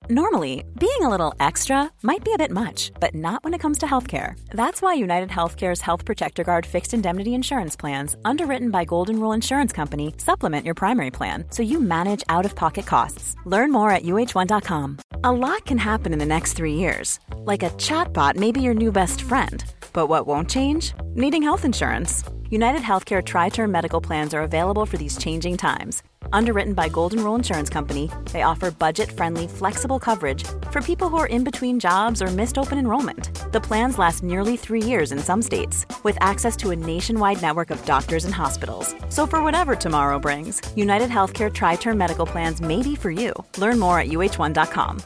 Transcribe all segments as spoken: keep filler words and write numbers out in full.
Normally, being a little extra might be a bit much, but not when it comes to healthcare. That's why United Healthcare's Health Protector Guard fixed indemnity insurance plans, underwritten by Golden Rule Insurance Company, supplement your primary plan so you manage out-of-pocket costs. Learn more at U H one dot com. A lot can happen in the next three years. Like a chatbot may be your new best friend. But what won't change? Needing health insurance. United Healthcare Tri-Term Medical Plans are available for these changing times. Underwritten by Golden Rule Insurance Company, they offer budget-friendly, flexible coverage for people who are in between jobs or missed open enrollment. The plans last nearly three years in some states, with access to a nationwide network of doctors and hospitals. So for whatever tomorrow brings, United Healthcare Tri-Term Medical Plans may be for you. Learn more at U H one dot com.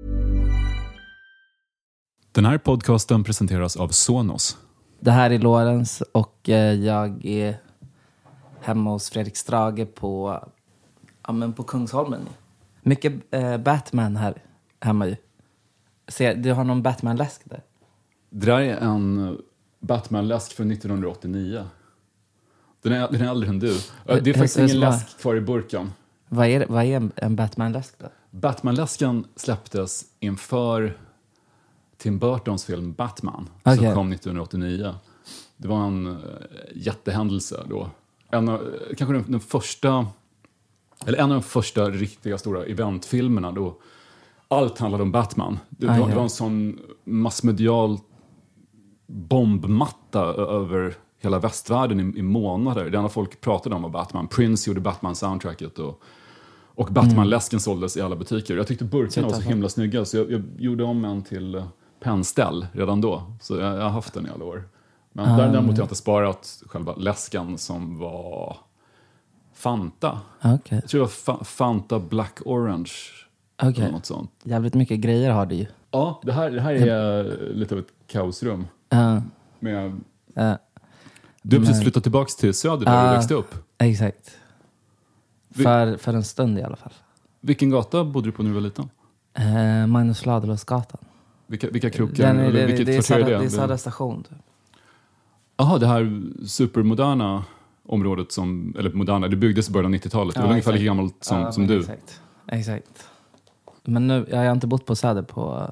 Den här podcasten presenteras av Sonos. Det här är Lorenz och jag är hemma hos Fredrik Strage på, ja, men på Kungsholmen. Mycket eh, Batman här hemma ju. Se, du har någon Batman-läsk där. Det där är en Batman-läsk från nittonhundraåttionio. Den är, den är äldre än du. Det är faktiskt ingen läsk kvar i burken. Vad är, vad är en, en Batman-läsk då? Batman-läsken släpptes inför Tim Burtons film Batman, okay. som kom nittonhundraåttionio. Det var en uh, jättehändelse då. En av, kanske den, den första, eller en av de första riktiga stora eventfilmerna då allt handlade om Batman. Det, ah, var, ja. det var en sån massmedial bombmatta över hela västvärlden i, i månader. Det enda folk pratade om var Batman. Prince gjorde Batman-soundtracket och Och Batman-läsken mm. såldes i alla butiker. Jag tyckte burkarna var så himla snygga. Så jag, jag gjorde om en till pennställ redan då. Så jag, jag har haft den i alla år. Men um. däremot har jag inte sparat själva läsken som var Fanta. Okay. Jag tror det var fa- Fanta Black Orange. Okay. Eller något sånt. Jävligt mycket grejer har du ju. Ja, det här, det här är mm. lite av ett kaosrum. Uh. Med, uh. du har precis flyttat tillbaka till Söder där uh. du växte upp. Exakt. För, för en stund i alla fall. Vilken gata bodde du på när du var liten? Eh, Magnus Ladulåsgatan. Vilka, vilka krokar? Den är, eller det, vilket det, är Södra, det? det är Södra station. Typ. Jaha, det här supermoderna området som, eller moderna, det byggdes i början av nittiotalet. Det var ja, ungefär lika gammalt som, ja, som du. Exakt. exakt. Men nu, jag har inte bott på Söder på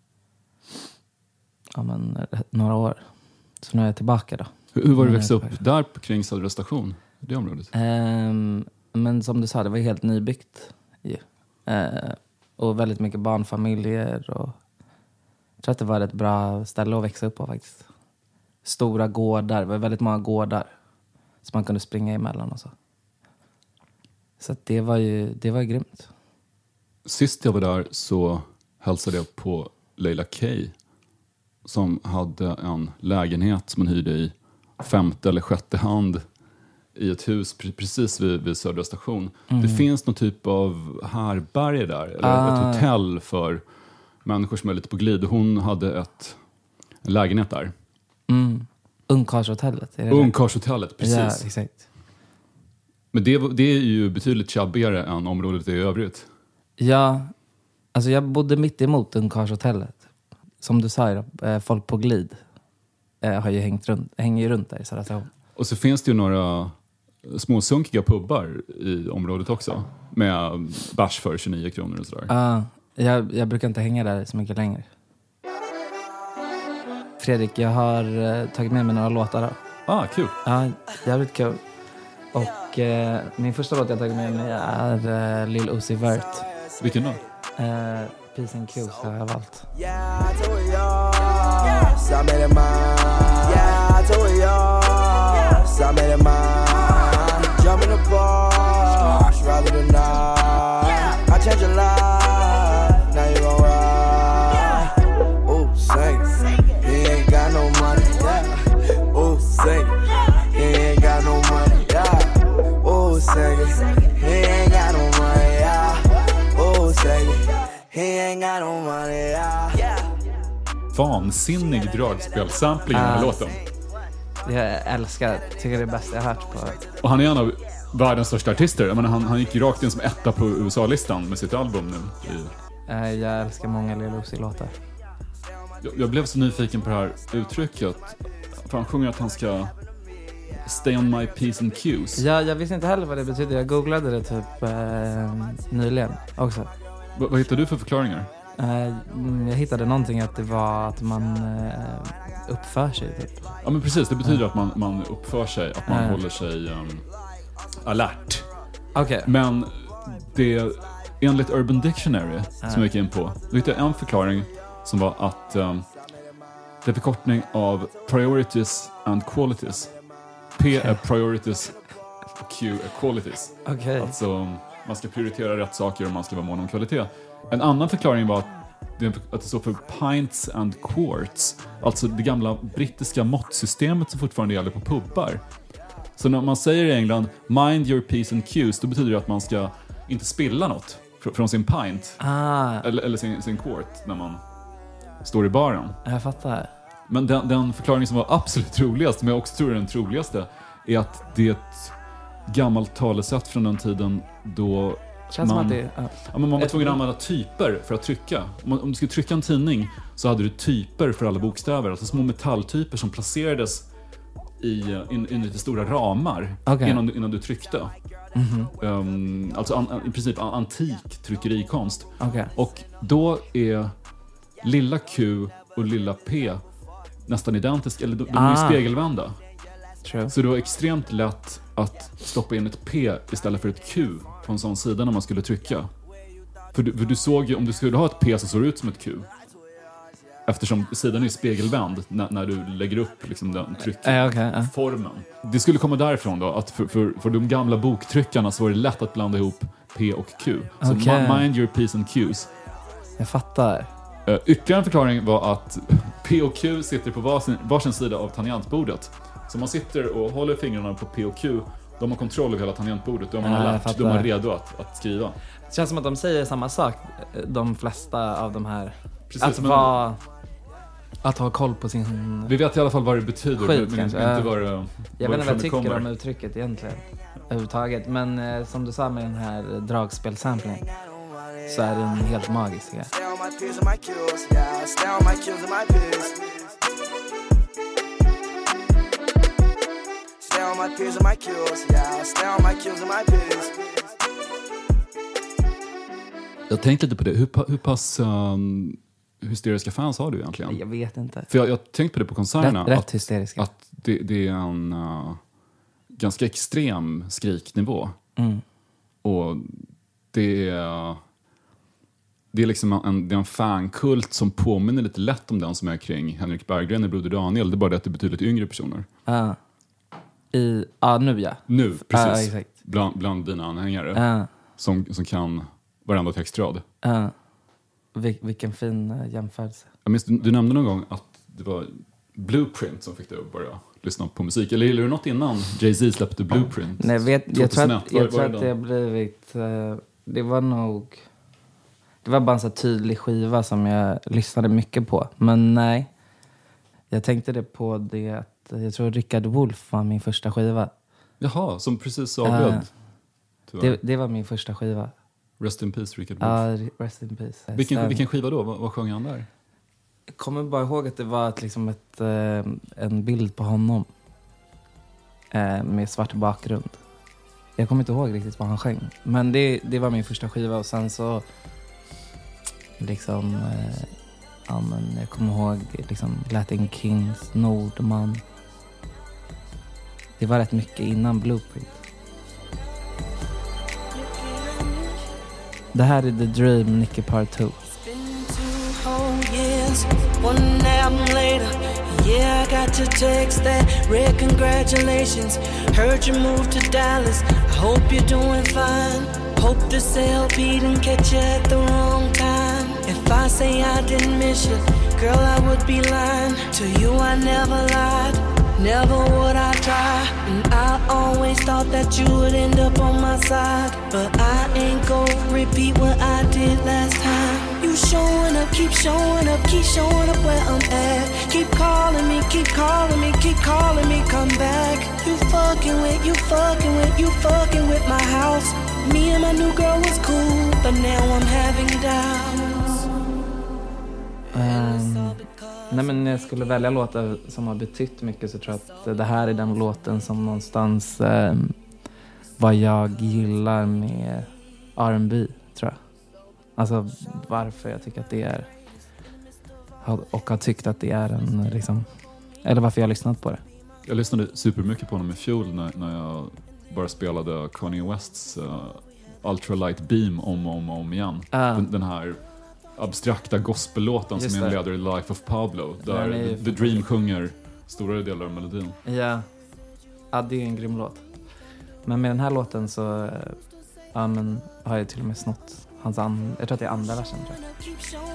ja, men, några år. Så nu är jag tillbaka då. Hur, hur var det att växa upp där kring Södra station? Det området? Um, Men som du sa, det var helt nybyggt. Yeah. Eh, och väldigt mycket barnfamiljer. Och jag tror att det var ett bra ställe att växa upp på faktiskt. Stora gårdar, det var väldigt många gårdar. Som man kunde springa emellan och så. Så att det var ju det var ju grymt. Sist jag var där så hälsade jag på Leila Kay. Som hade en lägenhet som man hyrde i femte eller sjätte hand. I ett hus precis vid, vid Södra station. Mm. Det finns någon typ av härberge där. Eller ah. ett hotell för människor som är lite på glid. Hon hade ett, en lägenhet där. Mm. Ungkarlshotellet. Ungkarlshotellet, precis. Ja, exakt. Men det, det är ju betydligt tjabbigare än området i övrigt. Ja, alltså jag bodde mitt emot Ungkarlshotellet. Som du sa, folk på glid har ju hängt runt, hänger runt där i Södra station. Och så finns det ju några småsunkiga pubbar i området också. Med bärs för tjugonio kronor och sådär. Ja, uh, jag, jag brukar inte hänga där så mycket längre. Fredrik, jag har uh, tagit med mig några låtar då. Ah, kul. Ja, uh, jävligt kul. Och uh, min första låt jag har tagit med mig är uh, Lil Uzi Vert. Vilken då? Uh, Peace and Cues har jag valt. Yeah, I told y'all. So made it mine. Yeah, I told y'all. So I made it mine. Jump in the bar, rather than not. I changed your life, now you gon' ride. Ooh, sing it. He ain't got no money, yeah. Ooh, sing it. He ain't got no money, yeah. Ooh, sing it. He ain't got no money, yeah. Ooh, sing it. He ain't got no money, yeah. Vansinnig dragspelsampling i den här uh. låten. Jag älskar, tycker det är det bästa jag har hört på. Och han är en av världens största artister. Jag menar, han, han gick ju rakt in som etta på U S A-listan med sitt album nu. I... Jag älskar många Lil Uzi-låtar. Jag, jag blev så nyfiken på det här uttrycket. För han sjunger att han ska stay on my P's and Q's. Ja, jag visste inte heller vad det betyder. Jag googlade det typ eh, nyligen också. Va, vad hittar du för förklaringar? Uh, jag hittade någonting att det var att man uh, uppför sig typ. Ja men precis, det betyder uh. att man, man uppför sig, att man uh. håller sig um, alert. Okay. Men det, enligt Urban Dictionary uh. som jag gick in på, då hittade jag en förklaring som var att um, det är förkortning av priorities and qualities. P är priorities och Q är qualities. Okay. Alltså man ska prioritera rätt saker och man ska vara mån om kvalitet. En annan förklaring var att det, att det står för pints and quarts. Alltså det gamla brittiska måttsystemet som fortfarande gäller på pubbar. Så när man säger i England mind your P's and Q's, då betyder det att man ska inte spilla något fr- från sin pint. Ah. Eller, eller sin, sin quart när man står i baren. Jag fattar. Men den, den förklaring som var absolut troligast, men jag också tror är den troligaste, är att det är ett gammalt talesätt från den tiden då Känns man, som att det, ja. Ja, men man var tvungen att använda typer för att trycka. Om, man, om du skulle trycka en tidning så hade du typer för alla bokstäver. Alltså små metalltyper som placerades i, in, in lite stora ramar okay. innan, innan du tryckte. Mm-hmm. Um, alltså an, i princip an, antik tryckerikonst. Okay. Och då är lilla Q och lilla P nästan identiska, eller de, de är ah. spegelvända. True. Så det var extremt lätt att stoppa in ett P istället för ett Q på en sån sida när man skulle trycka. För du, för du såg ju, om du skulle ha ett P så såg det ut som ett Q. Eftersom sidan är spegelvänd när, när du lägger upp liksom den tryckformen. Äh, okay, uh. Det skulle komma därifrån då, att för, för, för de gamla boktryckarna så var det lätt att blanda ihop P och Q. Så okay. mind your P's and Q's. Jag fattar. Uh, ytterligare en förklaring var att P och Q sitter på varsin, varsin sida av tangentbordet. Så man sitter och håller fingrarna på P och Q. De har kontroll över hela tangentbordet. De har alert, de är redo att, att skriva. Det känns som att de säger samma sak, de flesta av de här. Precis, att, vara, att ha koll på sin... Vi vet i alla fall vad det betyder. Skit, men kanske. Inte vad det, jag vad vet inte vad jag tycker kommer. om uttrycket egentligen. Överhuvudtaget. Men eh, som du sa med den här dragspelsamplingen, så är den helt magisk. Ja. Jag tänkte lite på det. Hur, hur pass um, hysteriska fans har du egentligen? Jag vet inte. För jag, jag tänkte på det på konserterna. Rätt, rätt att, hysteriska. Att det, det är en uh, ganska extrem skriknivå. Mm. Och det är... Det är liksom en, det är en fankult som påminner lite lätt om den som är kring Henrik Berggren i Broder Daniel. Det är bara det att det är betydligt yngre personer. Ja. Uh. I, ja, nu ja. Nu, precis. Uh, bland, bland dina anhängare. Uh. Som, som kan varenda textrad. Uh. Vil, vilken fin uh, jämförelse. Jag minns, du, du nämnde någon gång att det var Blueprint som fick dig att börja lyssna på musik. Eller gillar du något innan Jay-Z släppte Blueprint? Nej, vet, jag tror att, jag var, tror var att det har blivit... Uh, det var nog... Det var bara en så tydlig skiva som jag lyssnade mycket på. Men nej, jag tänkte det på det att jag tror Richard Wolff var min första skiva. Jaha, som precis avled. Uh, det, det var min första skiva. Rest in peace, Richard Wolff. Ja, uh, rest in peace. Vilken, vilken skiva då? Vad, vad sjöng han där? Jag kommer bara ihåg att det var ett, liksom ett, uh, en bild på honom. Uh, med svart bakgrund. Jag kommer inte ihåg riktigt vad han sjöng. Men det, det var min första skiva och sen så... liksom eh, ja, men jag kommer ihåg liksom Latin Kings, Nordman. Det var rätt mycket innan Blueprint. Det här är The Dream, Nicky Part two. One album later, yeah, I got your text that read congratulations. Heard you moved to Dallas, I hope you're doing fine. Hope this L P didn't catch you at the wrong time. If I say I didn't miss you, girl, I would be lying. To you I never lied, never would I try. And I always thought that you would end up on my side. But I ain't gonna repeat what I did last time. You showing up, keep showing up, keep showing up where I'm at. Keep calling me, keep calling me, keep calling me, come back. You fucking with, you fucking with, you fucking with my house. Me and my new girl was cool, but now I'm having doubts. Um, nej men jag skulle välja låtar som har betytt mycket, så tror jag att det här är den låten som någonstans um, vad jag gillar med R and B, tror jag. Alltså varför jag tycker att det är... Och har tyckt att det är en liksom... Eller varför jag har lyssnat på det. Jag lyssnade supermycket på honom i fjol när, när jag bara spelade Kanye Wests uh, Ultralight Beam om och om, om igen. Uh. Den, den här abstrakta gospellåten som är en ledare i Life of Pablo. Där är The, The Dream sjunger stora delar av melodin. Ja. Ja, det är en grym låt. Men med den här låten så ja, men, har jag till och med snott hans an- jag tror att det är andra versen. Tror jag.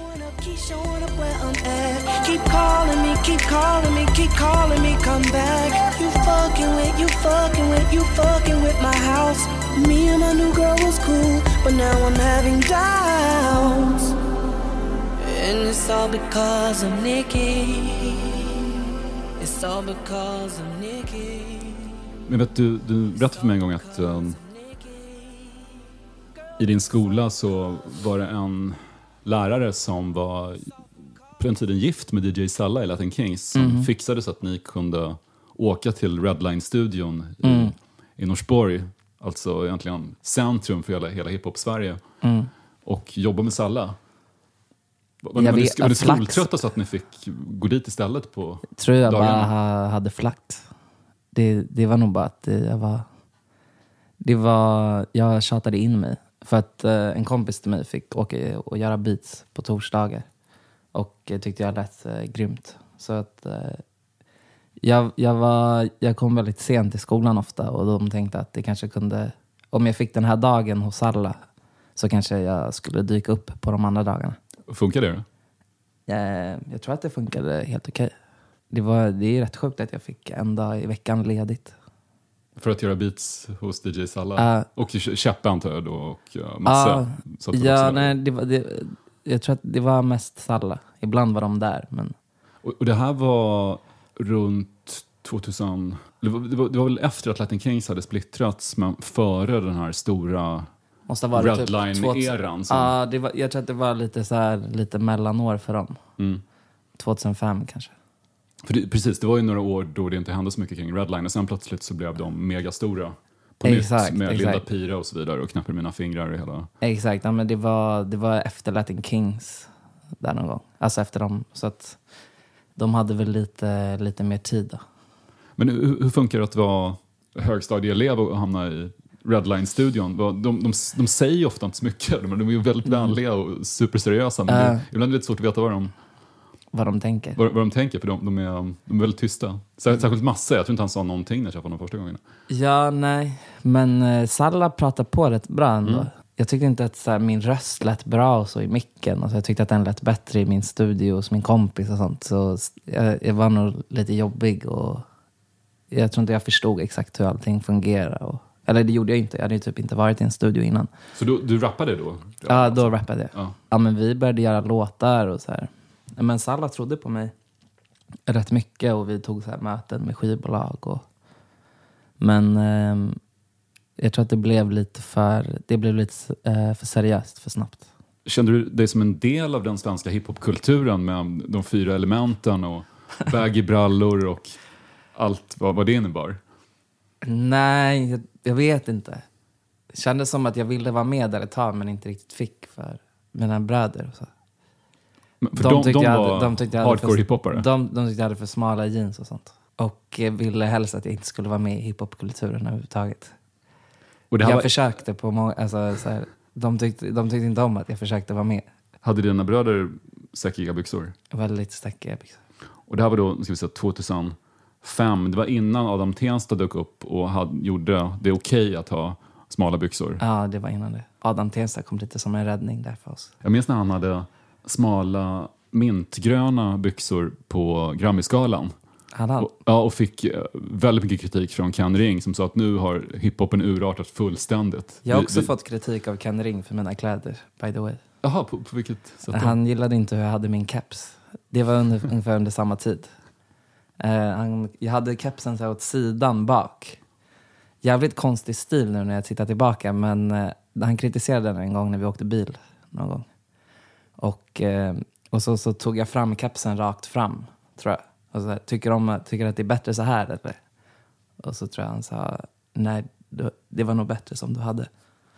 Keep calling me, keep calling me, keep calling me, come back. You fucking with, you fucking with, you fucking with my house. Me and my new girl was cool, but now I'm having doubts. And it's all because of Nikki. It's all because of Nikki. Men vet du, du berättade för mig en gång att um, i din skola så var det en lärare som var på den tiden gift med D J Salla i Latin Kings som mm. fixade så att ni kunde åka till Redline-studion i, mm. i Norsborg, alltså egentligen centrum för hela, hela hiphop-Sverige mm. och jobba med Salla. Var, var, vet, var ni skoltrötta så att ni fick gå dit istället på tror jag dagarna? Bara hade flakt. Det, det var nog bara att jag var... Det var... Jag tjatade in mig. För att eh, en kompis till mig fick åka och göra beats på torsdagar. Och eh, tyckte jag lät eh, grymt. Så att... Eh, jag, jag, var, jag kom väldigt sent till skolan ofta. Och de tänkte att det kanske kunde... Om jag fick den här dagen hos alla så kanske jag skulle dyka upp på de andra dagarna. Funkar det då? Eh, jag tror att det funkade helt okej. Det, var, det är rätt sjukt att jag fick en dag i veckan ledigt. För att göra beats hos D J Salla? Uh, och Käppe antar jag då och uh, Masse? Uh, ja, nej, det var, det, jag tror att det var mest Salla. Ibland var de där. Men... Och, och det här var runt tvåtusen... Det var, det var, det var väl efter att Latin Kings hade splittrats, men före den här stora Redline-eran? Typ ja, det var, jag tror att det var lite, så här, lite mellanår för dem. Mm. tjugohundrafem kanske. För det, precis, det var ju några år då det inte hände så mycket kring Redline och sen plötsligt så blev de megastora på exakt, nytt med exakt. Linda Pira och så vidare och Knäpper mina fingrar och hela... Exakt, ja, men det var, det var efter Latin Kings där någon gång. Alltså efter dem, så att de hade väl lite, lite mer tid då. Men hur, hur funkar det att vara högstadieelev och hamna i Redline-studion? De, de, de, de säger ju ofta inte så mycket, de är ju väldigt vänliga och superseriösa, men uh. det är ibland lite svårt att veta vad de... Vad de tänker. Vad, vad de tänker, för de, de, är, de är väldigt tysta. Särskilt Masse, jag tror inte han sa någonting när jag träffade honom första gången. Ja, nej. Men uh, Salla pratar på rätt bra ändå. Mm. Jag tyckte inte att så här, min röst lät bra och så i micken. Och så jag tyckte att den lät bättre i min studio hos min kompis och sånt. Så jag, jag var nog lite jobbig och jag tror inte jag förstod exakt hur allting fungerar. Och, eller det gjorde jag inte. Jag hade ju typ inte varit i en studio innan. Så du, du rappade då? Ja, då rappade jag. Ja. Ja, men vi började göra låtar och så här. Men Salla trodde på mig rätt mycket och vi tog så här möten med skivbolag. Och, men eh, jag tror att det blev lite för, det blev lite eh, för seriöst, för snabbt. Kände du dig som en del av den svenska hiphopkulturen med de fyra elementen och baggy brallor och allt vad, vad det innebar? Nej, jag, jag vet inte. Det kändes som att jag ville vara med där ett tag men inte riktigt fick för mina bröder och så. Men för de, de, de var hade, de tyckte jag hardcore hiphopare? De, de tyckte jag hade för smala jeans och sånt. Och ville helst att jag inte skulle vara med i hiphopkulturen överhuvudtaget. Och jag var... försökte på många... Alltså, så här, de, tyckte, de tyckte inte om att jag försökte vara med. Hade dina bröder säckiga byxor? Väldigt säckiga byxor. Och det här var då, ska vi säga, tjugohundrafem. Det var innan Adam Tensta dök upp och hade, gjorde det okej att ha smala byxor. Ja, det var innan det. Adam Tensta kom lite som en räddning där för oss. Jag minns när han hade smala mintgröna byxor på Grammy-skalan. Hade han? Och, ja, och fick väldigt mycket kritik från Ken Ring som sa att nu har hiphopen urartat fullständigt. Jag har vi, också vi... fått kritik av Ken Ring för mina kläder, by the way. Jaha, på, på vilket sätt? Han gillade inte hur jag hade min caps. Det var under, ungefär under samma tid. Uh, han, jag hade kepsen så här åt sidan bak. Jävligt konstig stil nu när jag tittar tillbaka, men uh, han kritiserade den en gång när vi åkte bil någon gång. Och, uh, och så, så tog jag fram kepsen rakt fram, tror jag. Och så här, tycker, om, tycker att det är bättre så här, eller? Och så tror jag han sa, nej, det var nog bättre som du hade.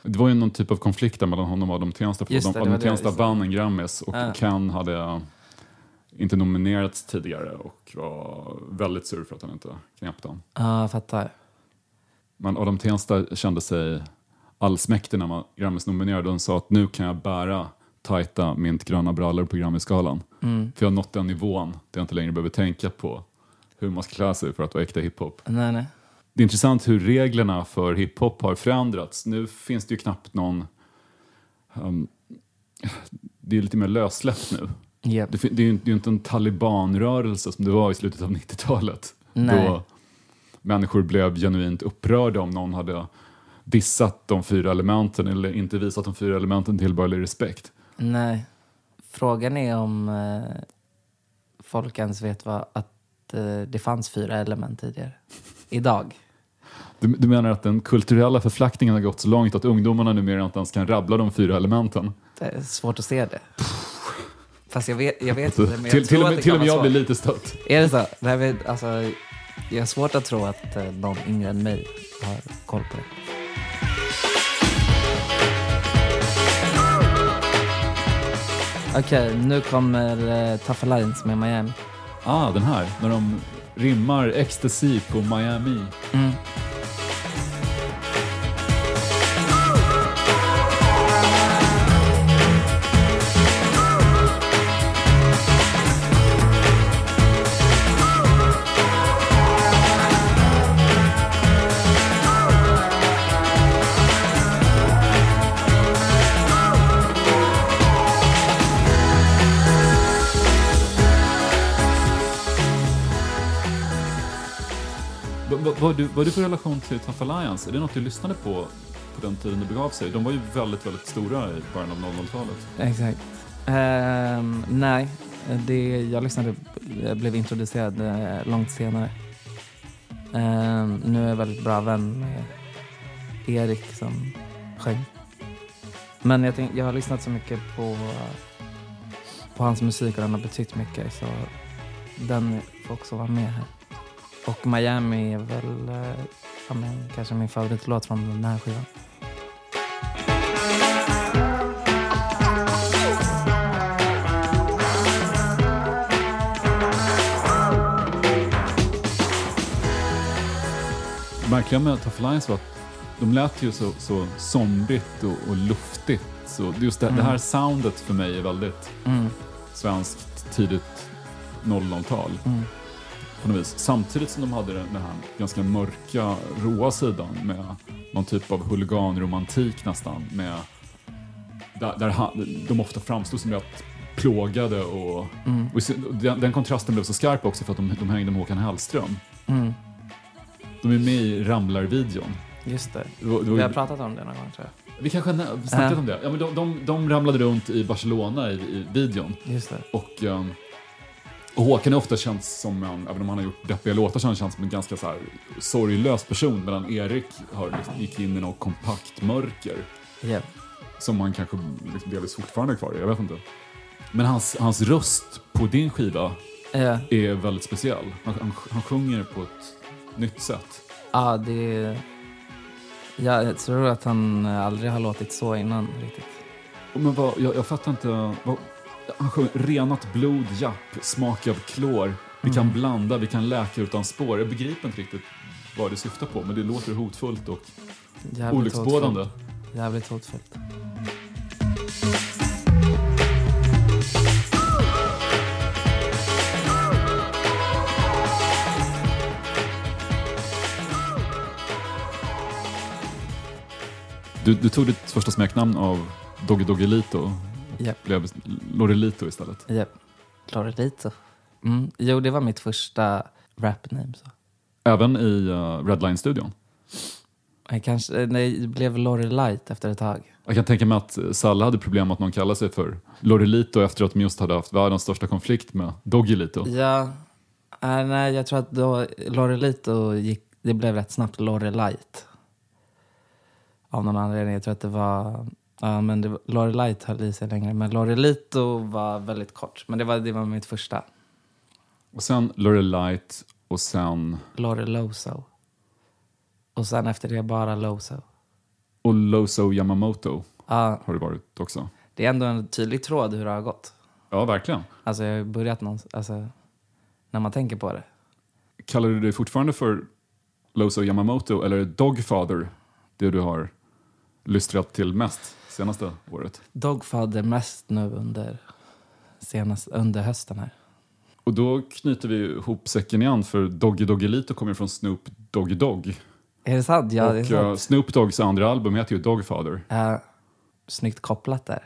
Det var ju någon typ av konflikt där mellan honom och Adam Tensta. För Just det, Adam, det var Adam Tensta det, just det. vann en Grammis och Ja. Ken hade inte nominerats tidigare och var väldigt sur för att han inte knäppte den. Ja, jag fattar. Men Adam Tensta kände sig allsmäktig när man Grammis nominerade och sa att nu kan jag bära tajta mintgröna brallor på Grammy-skalan. Mm. För jag har nått den nivån där jag inte längre behöver tänka på hur man ska klä sig för att vara äkta hiphop. Nej, nej. Det är intressant hur reglerna för hiphop har förändrats. Nu finns det ju knappt någon... Um, det är lite mer lössläppt nu. Yep. Det, fin- det är ju inte, det är ju inte en talibanrörelse som det var i slutet av nittiotalet. Nej. Då människor blev genuint upprörda om någon hade dissat de fyra elementen eller inte visat de fyra elementen tillbörlig respekt. Nej. Frågan är om eh, folk ens vet vad, att eh, det fanns fyra element tidigare. Idag. Du, du menar att den kulturella förflackningen har gått så långt att ungdomarna numera inte ens kan rabbla de fyra elementen? Det är svårt att se det. Fast jag vet, jag vet inte. Men jag till, till tror och att med, det till och kan med vara jag blir svårt. lite stött. Är det så? Nej, men, alltså, jag har svårt att tro att eh, någon yngre än mig har koll på det. Okej, nu kommer eh, Tough Alliance med Miami. Ah, den här. När de rimmar ecstasy på Miami. Mm. Vad va, va, du, vad är du för relation till Tough Alliance? Är det något du lyssnade på på den tiden det begav sig? De var ju väldigt, väldigt stora i början av noll noll-talet. Exakt. Ehm, nej, det, jag lyssnade, jag blev introducerad eh, långt senare. Ehm, nu är jag väldigt bra vän med Erik som sjöng. Men jag, tänk, jag har lyssnat så mycket på, på hans musik och den har betytt mycket, så den får också vara med här. Och Miami är väl eh, ja, men, kanske min favoritlåt från den här skivan. Märkliga med Tough Alliance var att de lät ju så, så somrigt och, och luftigt. Så just det, Mm. det här soundet för mig är väldigt Mm. svenskt tidigt noll noll-tal. Mm. På något vis. Samtidigt som de hade den här ganska mörka, råa sidan med någon typ av huliganromantik nästan. Med, där, där han, de ofta framstod som rätt plågade och, Mm. och den, den kontrasten blev så skarp också för att de, de hängde med Håkan Hellström. Mm. De är med i Ramlar-videon. Just det. Det var- det var- Vi har pratat om det någon gång, tror jag. Vi kanske har snackat Ja. om det. Ja, men de, de, de ramlade runt i Barcelona i, i videon. Just det. Och, um, och Håkan är ofta känns som en, även om han har gjort deppiga låtar, så han känns som en ganska så här sorglös person. Medan Erik har liksom, gick in i något kompakt mörker Yeah. som han kanske liksom delvis fortfarande är kvar i, jag vet inte. Men hans, hans röst på din skiva Ja, är väldigt speciell. Han, han, han sjunger på ett nytt sätt. ja, det... Jag tror att han aldrig har låtit så innan riktigt. Men vad, jag, jag fattar inte. Vad, han sjunger renat blod, japp, smak av klor. Vi kan Mm. blanda, vi kan läka utan spår. Jag begriper inte riktigt vad det syftar på, men det låter hotfullt och Jävligt olycksbådande. hotfullt. Jävligt hotfullt. Du, du tog ditt första smeknamn av Doggy Doggelito och Japp. blev Lorelito istället. Japp. Lorelito. Mm. Jo, det var mitt första rap name. Så. Även i uh, Redline-studion. Jag kanske, nej, det blev Lorelite efter ett tag. Jag kan tänka mig att Salla hade problem med att någon kallar sig för Lorelito efter att de just hade haft världens största konflikt med Doggelito. Ja, äh, nej, jag tror att då Lorelito gick, det blev rätt snabbt Lorelite. Av någon anledning. Jag tror att det var, ja, men det var, Lorelite höll i sig längre. Men Lorelito var väldigt kort. Men det var, det var mitt första. Och sen Lorelite och sen... Loreloso. Och sen efter det bara Loso. Och Loso Yamamoto Ja, har det varit också. det är ändå en tydlig tråd hur det har gått. Ja, verkligen. Alltså jag har börjat någonstans, alltså när man tänker på det. Kallar du dig fortfarande för Loso Yamamoto eller Dogfather, det du har lystrat till mest senaste året? Dogfather mest nu under, senast, under hösten här. Och då knyter vi ihop säcken igen, för Doggy Doggelito kommer från Snoop Doggy Dogg. Är det sant? Ja, och det är uh, sant. Snoop Doggs andra album heter ju Dogfather. Uh, snyggt kopplat där.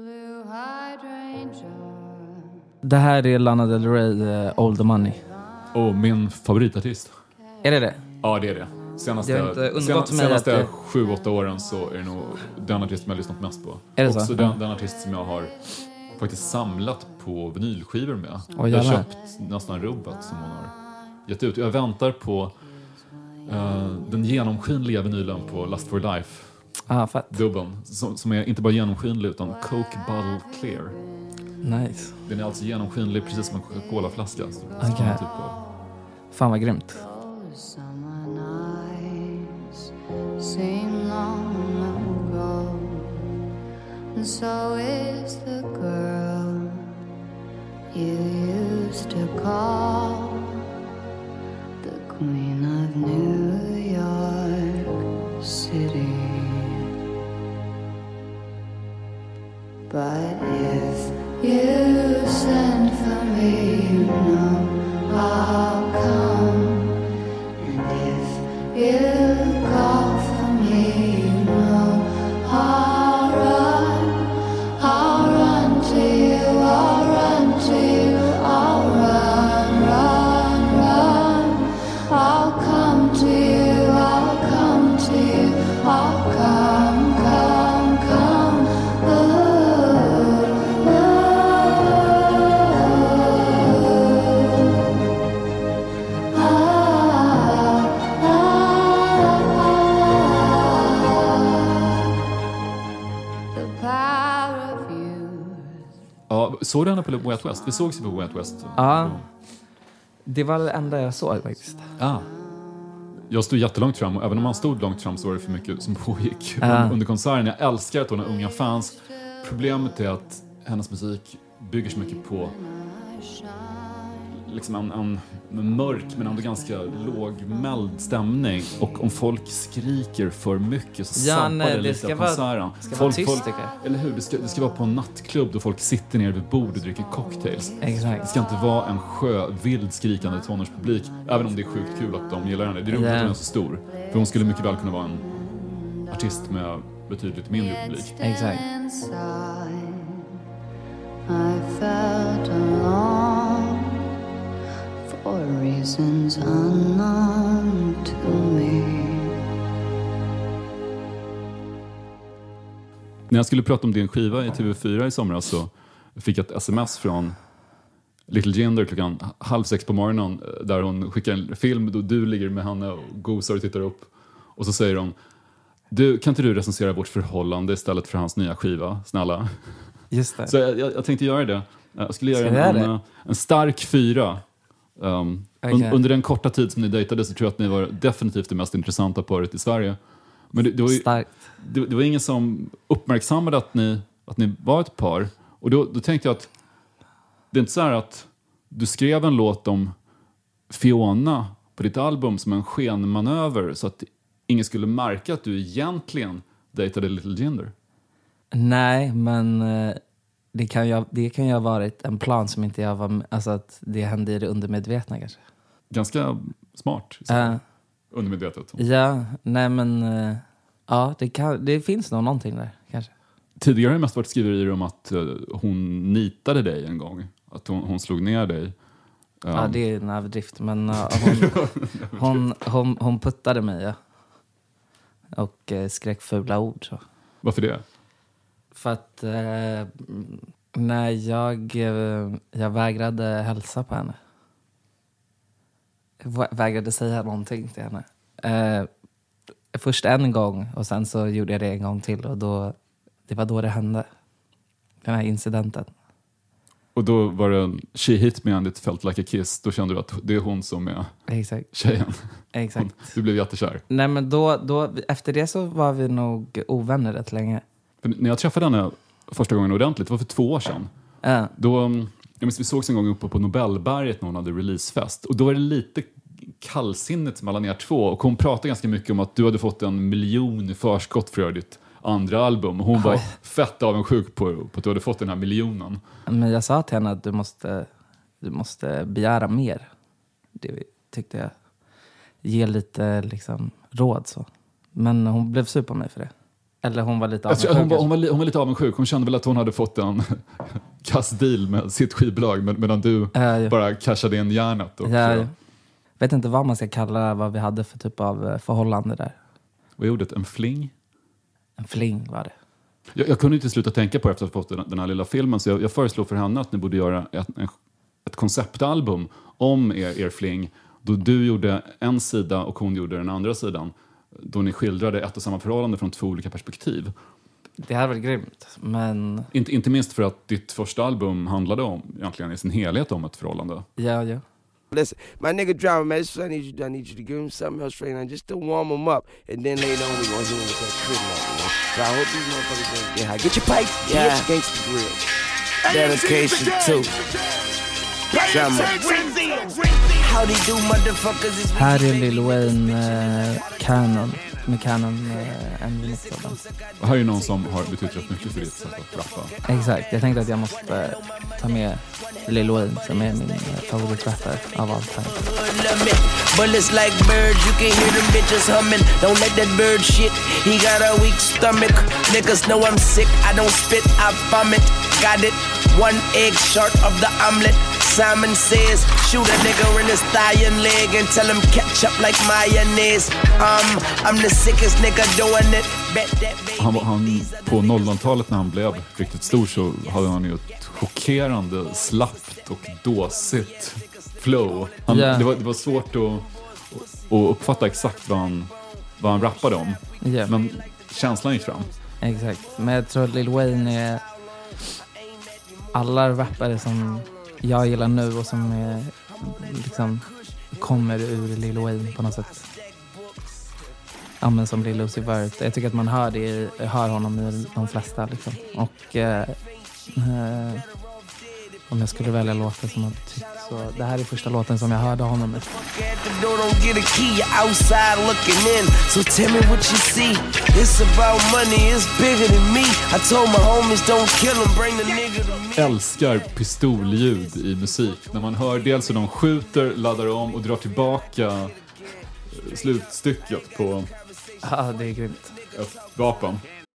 Det här är Lana Del Rey, uh, All the Money. Och min favoritartist. Är det det? Ja, det är det. Senaste, Det har inte undgått senaste, mig senaste att det- sju, åtta åren så är det nog den artist som jag har lyssnat mest på. Är det så? Också den, den artist som jag har faktiskt samlat på vinylskivor med. Oj, jag har jävlar. köpt nästan rubbet som hon har gett ut. Jag väntar på uh, den genomskinliga vinylen på Lust for Life. Ah, fett. Dubben, som, som är inte bara genomskinlig utan Coke Bottle Clear. Nice. Den är alltså genomskinlig precis som en Coca-Cola-flaska. Så Okej. samma typ av. Fan vad grymt. Summer nights seem long ago, and so is the girl you used to call the Queen of New York City. But if you send for me, you know I'll come. And if you call for me, you know I'll run. I'll run to you, I'll run to you, I'll run, run, run. I'll come to you, I'll come to you, I'll come, come, come. Ooh. Ja, såg du henne på Way Out West? Vi sågs ju på Way Out West. Ja, det var det enda jag såg faktiskt. Ah. Jag stod jättelångt fram, och även om man stod långt fram så var det för mycket som pågick Ja. under konserten. Jag älskar att hon har unga fans. Problemet är att hennes musik bygger så mycket på liksom en, en, en mörk men ändå ganska lågmäld stämning. Och om folk skriker för mycket så Ja, sampar nej, det det lite ska av vara- konserten. ska vara folk, tyst, folk, tycker jag. Eller hur? Det ska, det ska vara på en nattklubb då folk sitter ner vid bord och dricker cocktails. Det Exakt. ska inte vara en sjö, vild skrikande tonårspublik. Även om det är sjukt kul att de gillar henne. Det är roligt Ja. att hon är så stor. För hon skulle mycket väl kunna vara en artist med betydligt mindre publik. Exakt. Inside, I felt alone for reasons unknown to me. När jag skulle prata om din skiva i T V fyra i somras så fick jag ett sms från Little Jinder klockan halv sex på morgonen där hon skickar en film då du ligger med henne och gosar och tittar upp. Och så säger de: du, kan inte du recensera vårt förhållande istället för hans nya skiva, snälla? Just det. Så jag, jag, jag tänkte göra det. Jag skulle göra Ska en, vi en, göra en stark fyra. Um, Okej. un, under den korta tid som ni dejtade så tror jag att ni var definitivt det mest intressanta paret i Sverige. Men det, det, var, ju, Starkt. det, det var ingen som uppmärksammade att ni, att ni var ett par. Och då, då tänkte jag att det är inte så här att du skrev en låt om Fiona på ditt album som en skenmanöver så att ingen skulle märka att du egentligen dejtade Little Jinder. Nej, men eh, det kan ju, det kan ju ha varit en plan som inte jag var med, alltså att det hände i det undermedvetna kanske. Ganska smart. Så. Uh, Undermedvetet. ja, nej men eh, ja, det, kan, det finns nog någonting där kanske. Tidigare har det mest varit skriverier om att uh, hon nitade dig en gång. Att hon, hon slog ner dig. Um, Ja, det är en överdrift, men uh, hon, hon, hon, hon puttade mig, ja. Och eh, skrek fula ord så. Varför det? För att eh, när jag, eh, jag vägrade hälsa på henne. Jag vä- vägrade säga någonting till henne. Eh, först en gång och sen så gjorde jag det en gång till. Och då, det var då det hände. Den här incidenten. Och då var det en She Hit Me and It Felt Like a Kiss. Då kände du att det är hon som är Exakt. tjejen. Exakt. Hon, du blev jättekär. Nej, men då, då, efter det så var vi nog ovänner rätt länge. För när jag träffade henne första gången ordentligt, det var för två år sedan. Uh. Då, jag minns, vi sågs en gång uppe på Nobelberget när hon hade releasefest. Och då var det lite kallsinnet mellan er två. Och hon pratade ganska mycket om att du hade fått en miljon i förskott för att göra ditt andra album. Och hon var Oj. fett avundsjuk på, på att du hade fått den här miljonen. Men jag sa till henne att du måste, du måste begära mer. Det tyckte jag. Ge lite liksom, råd så. Men hon blev sur på mig för det. Eller hon var lite avundsjuk. Hon var, hon, var, hon var lite avundsjuk. Hon kände väl att hon hade fått en kass deal med sitt skivbolag. Med, medan du äh, bara cashade in järnet. Och, jag ja. vet inte vad man ska kalla vad vi hade för typ av förhållande där. Vad gjorde det? En fling? En fling var det. Jag, jag kunde inte sluta tänka på det efter att ha fått den, den här lilla filmen. Så jag, jag föreslog för henne att ni borde göra ett, en, ett konceptalbum om er, er fling. Då du gjorde en sida och hon gjorde den andra sidan. Då ni skildrade ett och samma förhållande från två olika perspektiv. Det här var grymt, men... Inte, inte minst för att ditt första album handlade om, egentligen i sin helhet om ett förhållande. Ja, ja. Listen, my nigga Drama, man, this is what I need you to do. I need you to give him something else right now, just to warm him up. And then later on, we're going to hit him with that crib now, you know? So I hope these motherfuckers don't get high. Get your pipe, yeah. Get your gangsta grill. Dedication too. Drama. How they do, motherfuckers is... Här är Lil Wayne uh, Canon. Med Canon uh, en remix av den. Och här är någon som har betytt rätt mycket för ditt sätt att rappa. Exakt, jag tänkte att jag måste uh, ta med Lil Wayne som är min uh, favoritrappare av allt här. Bullets like birds, you can hear them bitches humming. Don't let that bird shit, he got a weak stomach. Niggas know I'm sick, I don't spit, I vomit. Got it, one egg short of the omelet. Simon says, shoot a nigga in his thigh and leg and tell him catch up like mayonnaise. Um, I'm the sickest nigga doing it. Bet that baby. Han, han, på nolltalet när han blev riktigt stor så hade han ju ett chockerande, slappt och dåsigt flow. Han, yeah. det, var, det var svårt att, att uppfatta exakt vad han, vad han rappade om. Yeah. Men känslan gick fram. Exakt, men jag tror att Lil Wayne är alla rappare som jag gillar nu och som är, liksom, kommer ur Lil Wayne på något sätt. Ja, men som Lil Uzi Vert. Jag tycker att man hör, det, hör honom i de flesta. Liksom. Och eh, eh, om jag skulle välja låten som jag tyckte så... Det här är första låten som jag hörde honom i. Älskar pistolljud i musik. När man hör dels hur de skjuter, laddar om och drar tillbaka slutstycket på Ja, det är grymt. ett vapen.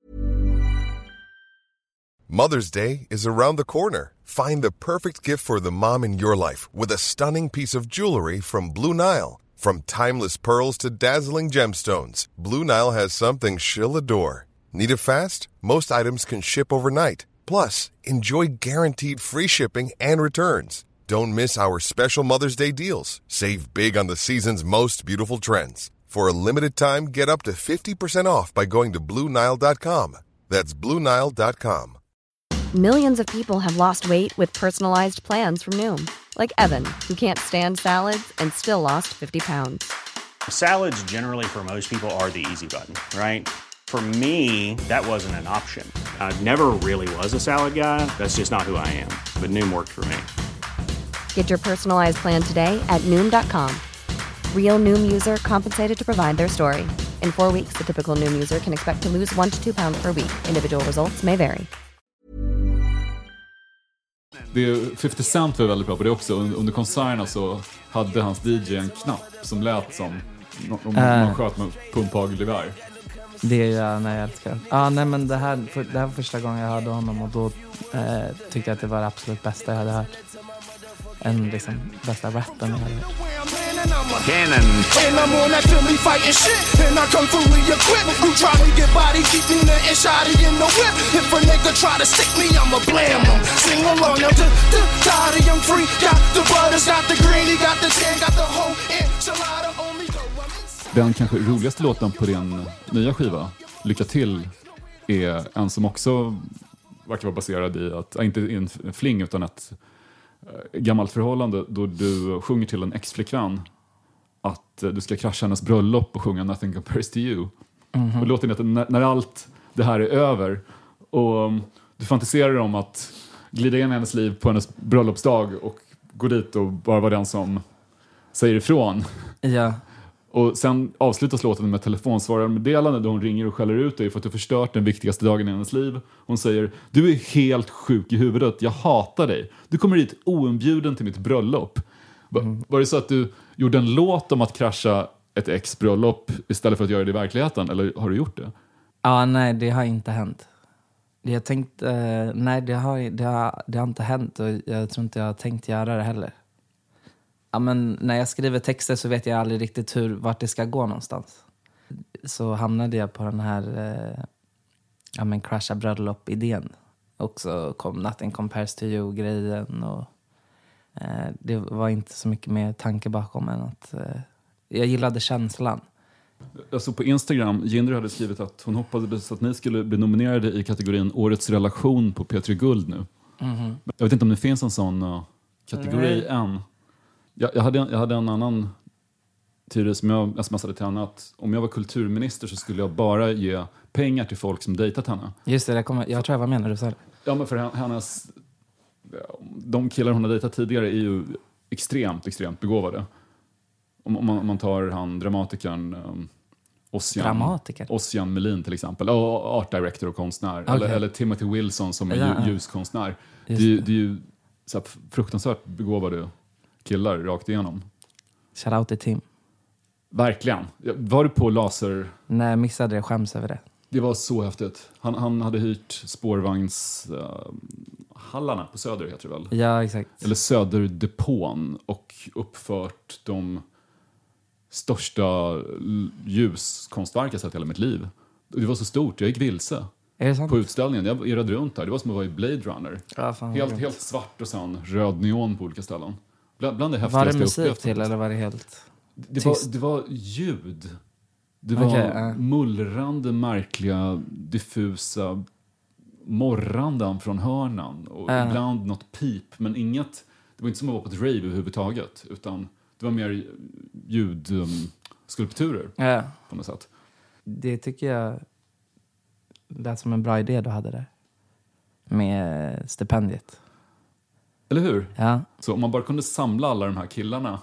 Mother's Day is around the corner. Find the perfect gift for the mom in your life with a stunning piece of jewelry from Blue Nile. From timeless pearls to dazzling gemstones, Blue Nile has something she'll adore. Need it fast? Most items can ship overnight. Plus, enjoy guaranteed free shipping and returns. Don't miss our special Mother's Day deals. Save big on the season's most beautiful trends. For a limited time, get up to fifty percent off by going to Blue Nile dot com. That's Blue Nile dot com. Millions of people have lost weight with personalized plans from Noom. Like Evan, who can't stand salads and still lost fifty pounds. Salads generally for most people are the easy button, right? For me, that wasn't an option. I never really was a salad guy. That's just not who I am. But Noom worked for me. Get your personalized plan today at Noom dot com. Real Noom user compensated to provide their story. In four weeks, the typical Noom user can expect to lose one to two pounds per week. Individual results may vary. Det är, fifty Cent var väldigt bra på det också. Under konserterna så hade hans D J en knapp som lät som om man uh, sköt med pumphagelgevär. Det är jag, nej, jag älskar. Ah, nej, men det här, för, det här var första gången jag hörde honom och då eh, tyckte jag att det var det absolut bästa jag hade hört. En liksom bästa rappen jag hade hört. Cannon. And I'm on that Philly fighting shit. And I come fully equipped. You try to get body, keep me the inside in the whip. If a nigga try to stick me, I'ma blam him. Sing along now to the tired of young free. Got the butters, got the green, he got the tan, got the whole enchilada on me. Den kanske roligaste låten på din nya skiva, Lycka till, är en som också verkar vara baserad i att, inte en fling utan ett äh, gammalt förhållande då du sjunger till en ex-flickvän att äh, du ska krascha hennes bröllop och sjunga Nothing Compares to You. Mm-hmm. Och låter det att när, när allt det här är över och um, du fantiserar om att glida in i hennes liv på hennes bröllopsdag och gå dit och bara vara den som säger ifrån. Ja. Och sen avslutas låten med telefonsvararmeddelande då hon ringer och skäller ut dig för att du förstört den viktigaste dagen i hennes liv. Hon säger, du är helt sjuk i huvudet, jag hatar dig. Du kommer hit oinbjuden till mitt bröllop. Mm. Var det så att du gjorde en låt om att krascha ett ex-bröllop istället för att göra det i verkligheten? Eller har du gjort det? Ja, nej, det har inte hänt. Jag tänkte, eh, nej det har, det, har, det har inte hänt och jag tror inte jag har tänkt göra det heller. Ja, men när jag skriver texter så vet jag aldrig riktigt hur, vart det ska gå någonstans. Så hamnade jag på den här eh, ja, men crasha bröllop-idén. Och så kom Nothing Compares to You-grejen. Och, eh, det var inte så mycket mer tanke bakom än att eh, jag gillade känslan. Alltså på Instagram, Jinder hade skrivit att hon hoppades att ni skulle bli nominerade i kategorin Årets relation på P tre Guld nu. Mm-hmm. Jag vet inte om det finns en sån uh, kategori Nej. än. Jag, jag, hade en, jag hade en annan teori som jag smsade till henne att om jag var kulturminister så skulle jag bara ge pengar till folk som dejtat henne. Just det, jag, kommer, jag tror jag vad menar du sa. Ja, men för hennes de killar hon har dejtat tidigare är ju extremt, extremt begåvade. Om, om, man, om man tar han dramatikern um, Ossian, Dramatiker? Ossian Melin till exempel, och art director och konstnär. Okay. Eller, eller Timothy Wilson som är ja. ljuskonstnär. Det, det. det är ju så här fruktansvärt begåvade killar rakt igenom. Shout out till Tim. Verkligen. Var du på laser? Nej, jag missade det. Skäms över det. Det var så häftigt. Han, han hade hyrt spårvagns uh, hallarna på Söder heter det väl? Ja, exakt. Eller Söderdepån och uppfört de största ljuskonstverk jag sett i hela mitt liv. Det var så stort, jag gick vilse. Är det sant? På utställningen. Jag irrade runt där. Det var som att vara i Blade Runner. Ja, fan, helt, helt svart och sen röd neon på olika ställen. Bland, bland det häftigaste var det musik upplevt, till eller var det helt det var, det var ljud. Det var okay, uh. mullrande, märkliga, diffusa morrandan från hörnan. Och uh. ibland något pip. Men inget, det var inte som att vara på ett rave överhuvudtaget. Utan det var mer ljudskulpturer uh. på något sätt. Det tycker jag lät som en bra idé du hade där. Med stipendiet. Eller hur? Ja. Så om man bara kunde samla alla de här killarna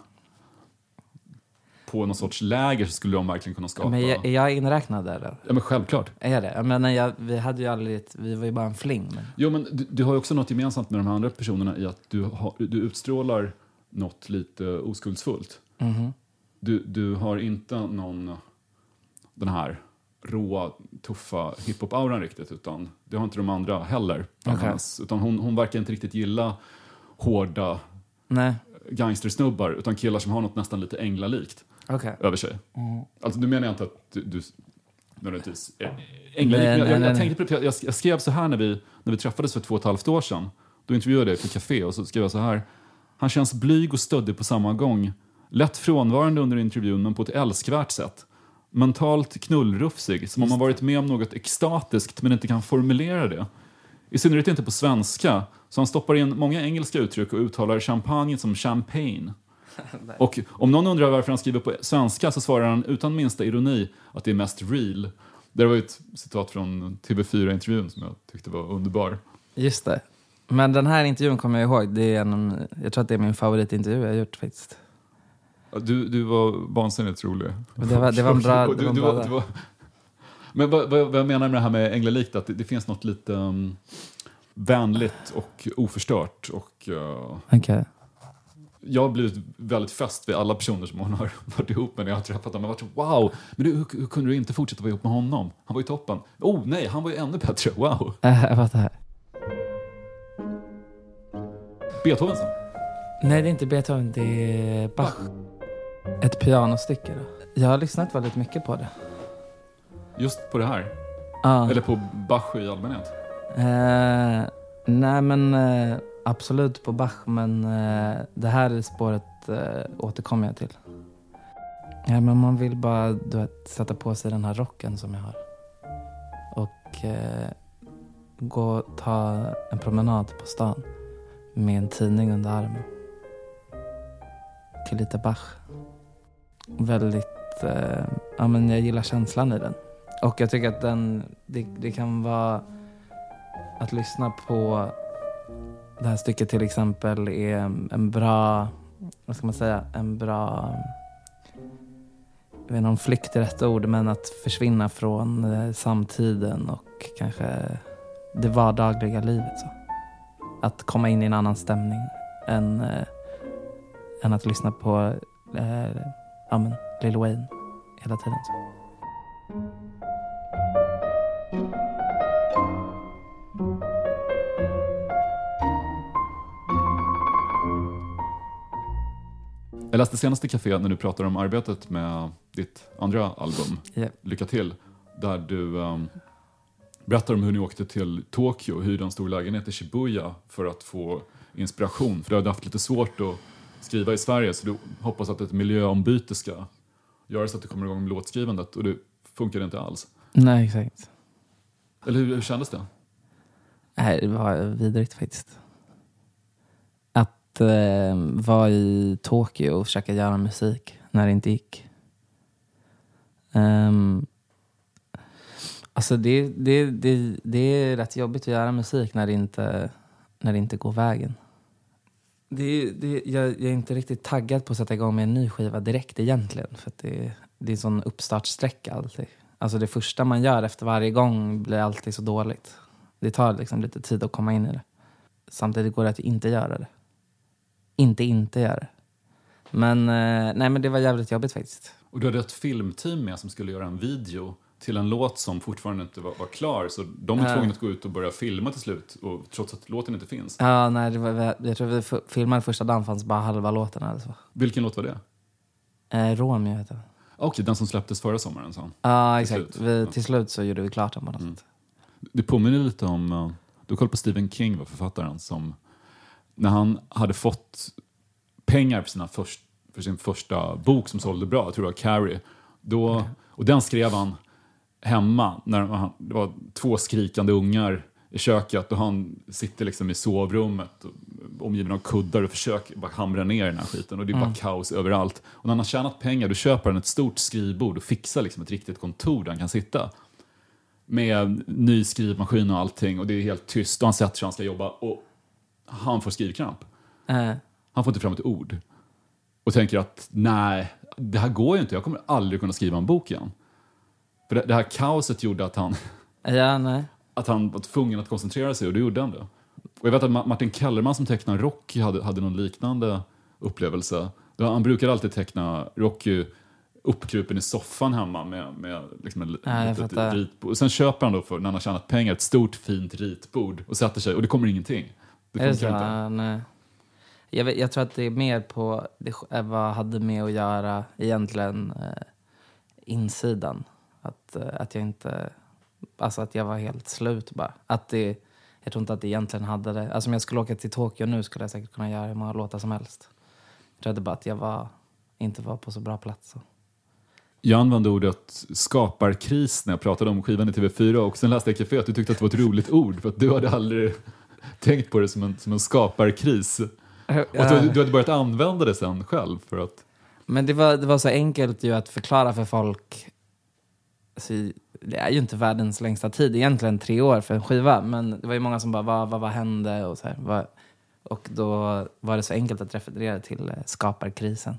på någon sorts läger så skulle de verkligen kunna skapa... Men jag, är jag inräknad där då? Ja, men självklart. Är det? Jag menar, jag, vi hade ju aldrig... Vi var ju bara en fling. Men... Jo, men du, du har ju också något gemensamt med de här andra personerna i att du, har, du utstrålar något lite oskuldsfullt. Mm-hmm. Du, du har inte någon... Den här råa, tuffa hiphop-auran riktigt, utan det har inte de andra heller. Okay. Hennes, utan hon, hon verkar inte riktigt gilla hårda Nej. gangstersnubbar, utan killar som har något nästan lite änglalikt okay. över sig. Mm. Alltså, du menar inte att du... du nödvändigtvis änglalikt. Jag, jag, jag, tänkte på det, jag, jag skrev så här när vi, när vi träffades för två och ett halvt år sedan. Då intervjuade jag på café och så skrev jag så här. Han känns blyg och stöddig på samma gång. Lätt frånvarande under intervjun, men på ett älskvärt sätt. Mentalt knullrufsig, som om man varit med om något extatiskt men inte kan formulera det. I synnerhet inte på svenska, så han stoppar in många engelska uttryck och uttalar champagne som champagne. Och om någon undrar varför han skriver på svenska så svarar han utan minsta ironi att det är mest real. Det var ett citat från T V fyra-intervjun som jag tyckte var underbar. Just det. Men den här intervjun kommer jag ihåg. Det är en, jag tror att det är min favoritintervju jag har gjort faktiskt. Du, du var vansinnigt rolig. Det var, det var en bra... du, du var, du var, men vad, vad jag menar med det här med änglalikt, att det, det finns något lite um, vänligt och oförstört. Och, uh, okay. Jag har blivit väldigt fäst vid alla personer som hon har varit ihop med när jag har träffat dem. Jag har varit så, wow, men du, hur, hur kunde du inte fortsätta vara ihop med honom? Han var ju toppen. Oh nej, han var ju ännu bättre, wow. Äh, jag fattar här. Beethoven så? Nej, det är inte Beethoven, det är Bach. Ett pianostycke då. Jag har lyssnat väldigt mycket på det. Just på det här? Ah. Eller på Bach i allmänhet? Eh, nej men eh, absolut på Bach, men eh, det här spåret eh, återkommer jag till. Ja, men man vill bara du vet, sätta på sig den här rocken som jag har. Och eh, gå och ta en promenad på stan med en tidning under armen. Till lite Bach. Väldigt, eh, ja men jag gillar känslan i den. Och jag tycker att den, det, det kan vara att lyssna på det här stycket till exempel är en bra, vad ska man säga, en bra, jag vet inte om flykt är rätt ord, men att försvinna från eh, samtiden och kanske det vardagliga livet. Så. Att komma in i en annan stämning än, eh, än att lyssna på eh, ja, men, Lil Wayne hela tiden. Så. Jag läste senaste café när du pratar om arbetet med ditt andra album, yeah. Lycka till, där du um, berättar om hur ni åkte till Tokyo och hyrde en stor lägenhet i Shibuya för att få inspiration. För du hade haft lite svårt att skriva i Sverige, så du hoppas att ett miljöombyte ska göra så att du kommer igång med låtskrivandet, och det funkade inte alls. Nej, exakt. Eller hur, hur kändes det? Nej, det var vidrigt faktiskt. Att eh, vara i Tokyo och försöka göra musik när det inte gick. Um, alltså det, det, det, det är rätt jobbigt att göra musik när det inte, när det inte går vägen. Det, det, jag, jag är inte riktigt taggad på att sätta igång med en ny skiva direkt egentligen. För att det, det är sån uppstartsträcka alltid. Alltså det första man gör efter varje gång blir alltid så dåligt. Det tar liksom lite tid att komma in i det. Samtidigt går det att inte göra det. Inte inte göra det. Men, eh, nej, men det var jävligt jobbigt faktiskt. Och du hade ett filmteam med som skulle göra en video till en låt som fortfarande inte var, var klar. Så de var tvungna att gå ut och börja filma till slut. Och, trots att låten inte finns. Ja, nej, det var, jag tror vi filmade första dagen, fanns bara halva låten. Alltså. Vilken låt var det? Eh, Romeo heter det. Okej, okay, den som släpptes förra sommaren. Så. Ja, exakt. Till slut. Vi, till slut så gjorde vi klart den på något mm. sätt. Det påminner lite om, uh, du koll på Stephen King, var författaren, som när han hade fått pengar för, sina först, för sin första bok som sålde bra, jag tror det var Carrie, då, okay. och den skrev han hemma när han, det var två skrikande ungar i köket och han sitter liksom i sovrummet och, omgiven av kuddar och försöker bara hamra ner den här skiten, och det är bara mm. kaos överallt. Och när han har tjänat pengar, då köper han ett stort skrivbord och fixar liksom ett riktigt kontor där han kan sitta med ny skrivmaskin och allting, och det är helt tyst och han sätter sig, han ska jobba och han får skrivkramp. Uh. Han får inte fram ett ord och tänker att nej, det här går ju inte, jag kommer aldrig kunna skriva en bok igen. För det, det här kaoset gjorde att han ja, nej. att han var tvungen att koncentrera sig, och det gjorde han då. Och jag vet att Martin Kellerman som tecknar Rocky hade, hade någon liknande upplevelse. Han brukade alltid teckna Rocky uppkrupen i soffan hemma med, med liksom en ja, litet ritbord. Och sen köper han då, för när han har tjänat pengar, ett stort fint ritbord och sätter sig, och det kommer ingenting. Det funkar så, inte. Nej. Jag, vet, jag tror att det är mer på det vad hade med att göra egentligen eh, insidan. Att, eh, att jag inte, alltså att jag var helt slut bara. Att det, jag tror inte att det egentligen hade det. Alltså om jag skulle åka till Tokyo nu skulle jag säkert kunna göra hur många låtar som helst. Jag trodde bara att jag var, inte var på så bra plats. Så. Jag använde ordet skaparkris när jag pratade om skivan i T V fyra, och sen läste jag i Café att du tyckte att det var ett roligt ord för att du hade aldrig tänkt på det som en, som en skaparkris. Och du, du hade börjat använda det sen själv för att... Men det var, det var så enkelt ju att förklara för folk. Alltså, det är ju inte världens längsta tid, egentligen tre år för en skiva, men det var ju många som bara, vad, vad, vad hände? Och, så här, vad, och då var det så enkelt att referera till skaparkrisen.